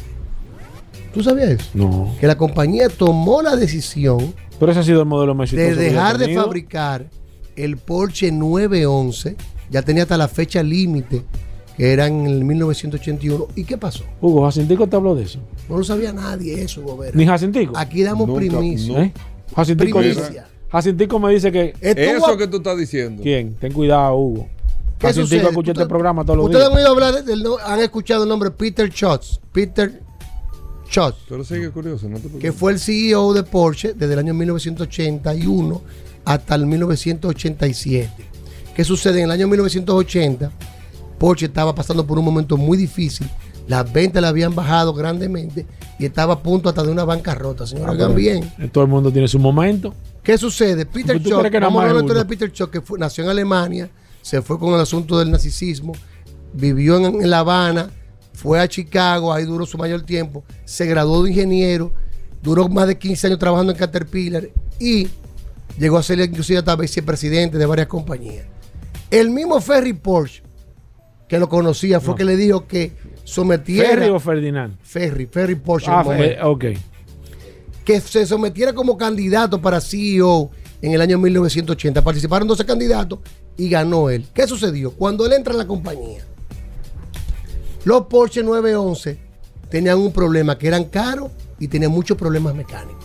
¿Tú sabías eso? No. Que la compañía tomó la decisión Pero ese ha sido el modelo más de dejar de fabricar el Porsche nueve once. Ya tenía hasta la fecha límite, que era en el mil novecientos ochenta y uno. ¿Y qué pasó? Hugo, ¿Jacintico te habló de eso? No lo sabía nadie eso, Gobera. ¿Ni Jacintico? Aquí damos nunca, primicia. No. ¿Eh? Jacintico, primicia. Jacintico me dice que... Eso a... que tú estás diciendo. ¿Quién? Ten cuidado, Hugo. Jacintico escucha este programa todos los días. Ustedes han oído hablar, del, han escuchado el nombre Peter Schatz. Peter Schatz. Pero sigue curioso, no te preocupes. Que fue el C E O de Porsche desde el año mil novecientos ochenta y uno hasta el mil novecientos ochenta y siete. ¿Qué sucede? En el año mil novecientos ochenta, Porsche estaba pasando por un momento muy difícil. Las ventas le habían bajado grandemente y estaba a punto hasta de una bancarrota. Señor, ah, hagan bien. Todo el mundo tiene su momento. ¿Qué sucede? Peter Schatz, vamos a hablar la historia de Peter Schatz, que fue, nació en Alemania, se fue con el asunto del nazismo, vivió en, en La Habana, fue a Chicago, ahí duró su mayor tiempo, se graduó de ingeniero, duró más de quince años trabajando en Caterpillar y llegó a ser inclusive hasta vicepresidente de varias compañías. El mismo Ferry Porsche, que lo conocía, fue no. que le dijo que sometiera... ¿Ferry o Ferdinand? Ferry, Ferry Porsche. Ah, fe, ok. Que se sometiera como candidato para C E O en el año mil novecientos ochenta. Participaron doce candidatos y ganó él. ¿Qué sucedió? Cuando él entra en la compañía, los Porsche nueve once tenían un problema, que eran caros y tenían muchos problemas mecánicos.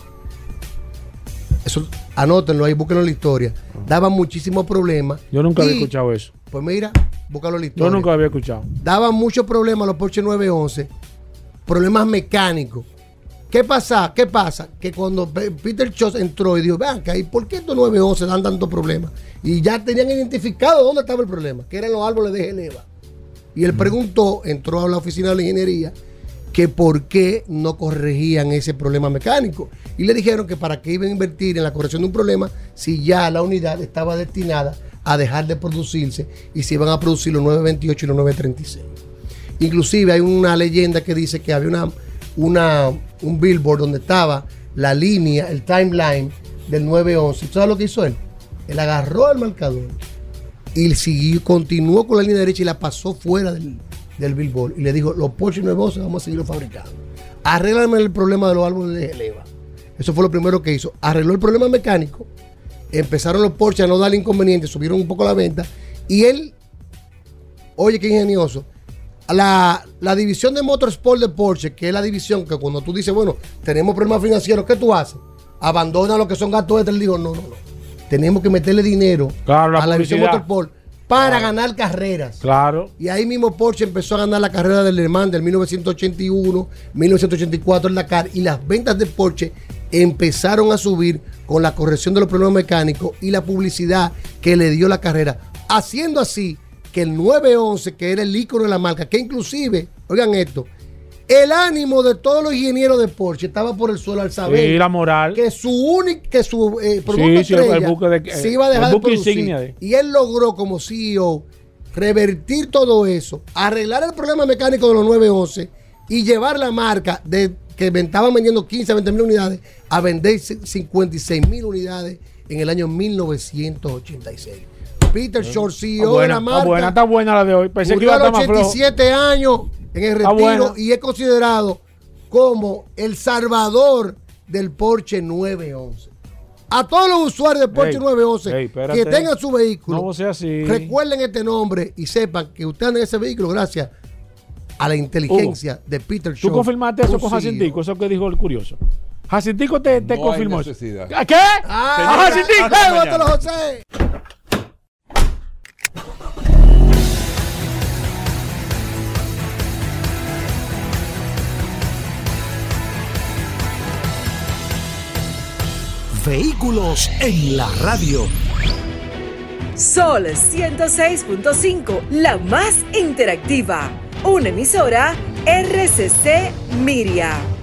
Eso, anótenlo ahí, búsquenlo en la historia. Daban muchísimos problemas. Yo nunca y, había escuchado eso. Pues mira, búscalo en la historia. Yo nunca lo había escuchado. Daban muchos problemas los Porsche nueve once, problemas mecánicos. ¿Qué pasa? ¿Qué pasa? Que cuando Peter Schatz entró y dijo, vean, ¿y por qué estos nueve once dan tantos problemas? Y ya tenían identificado dónde estaba el problema, que eran los árboles de Geneva. Y él preguntó, entró a la oficina de la ingeniería, que por qué no corregían ese problema mecánico. Y le dijeron que para qué iban a invertir en la corrección de un problema si ya la unidad estaba destinada a dejar de producirse y se iban a producir los nueve veintiocho y los nueve treinta y seis. Inclusive hay una leyenda que dice que había una, una, un billboard donde estaba la línea, el timeline del nueve once. ¿Tú sabes lo que hizo él? Él agarró el marcador y siguió, continuó con la línea derecha y la pasó fuera del del billboard y le dijo, los Porsche nueve once vamos a seguirlo fabricando. Arréglame el problema de los árboles de Geneva. Eso fue lo primero que hizo. Arregló el problema mecánico, empezaron los Porsche a no darle inconvenientes, subieron un poco la venta y él, oye qué ingenioso, la, la división de Motorsport de Porsche, que es la división que cuando tú dices, bueno, tenemos problemas financieros, ¿qué tú haces? Abandona lo que son gastos extras. Él dijo, no, no, no. Tenemos que meterle dinero claro, la a la división Motorsport para claro. ganar carreras. Claro. Y ahí mismo Porsche empezó a ganar la carrera del Le Mans del mil novecientos ochenta y uno, mil novecientos ochenta y cuatro el Dakar, y las ventas de Porsche empezaron a subir con la corrección de los problemas mecánicos y la publicidad que le dio la carrera, haciendo así que el nueve once, que era el ícono de la marca, que inclusive, oigan esto, El ánimo de todos los ingenieros de Porsche estaba por el suelo al saber sí, la moral. que su único, que su eh, producto sí, sí, estrella el buque de, se iba a dejar de producir. De... Y él logró como C E O revertir todo eso, arreglar el problema mecánico de los nueve once y llevar la marca de que estaban vendiendo quince, veinte mil unidades a vender cincuenta y seis mil unidades en el año mil novecientos ochenta y seis. Peter Short, C E O buena, de la marca. Está buena, está buena la de hoy. Pensé que iba a estar más flojo. ochenta y siete años en el retiro y es considerado como el salvador del Porsche nueve once. A todos los usuarios del Porsche hey, nueve once hey, que tengan su vehículo, no sea así. Recuerden este nombre y sepan que usted anda en ese vehículo gracias a la inteligencia Hugo, de Peter Shaw. ¿Tú confirmaste eso con Jacintico? Eso que dijo el curioso. Jacintico te, te no confirmó eso. ¿A qué? Ah, Jacintico, José. Vehículos en la radio. Sol ciento seis punto cinco, la más interactiva. Una emisora R C C Miria.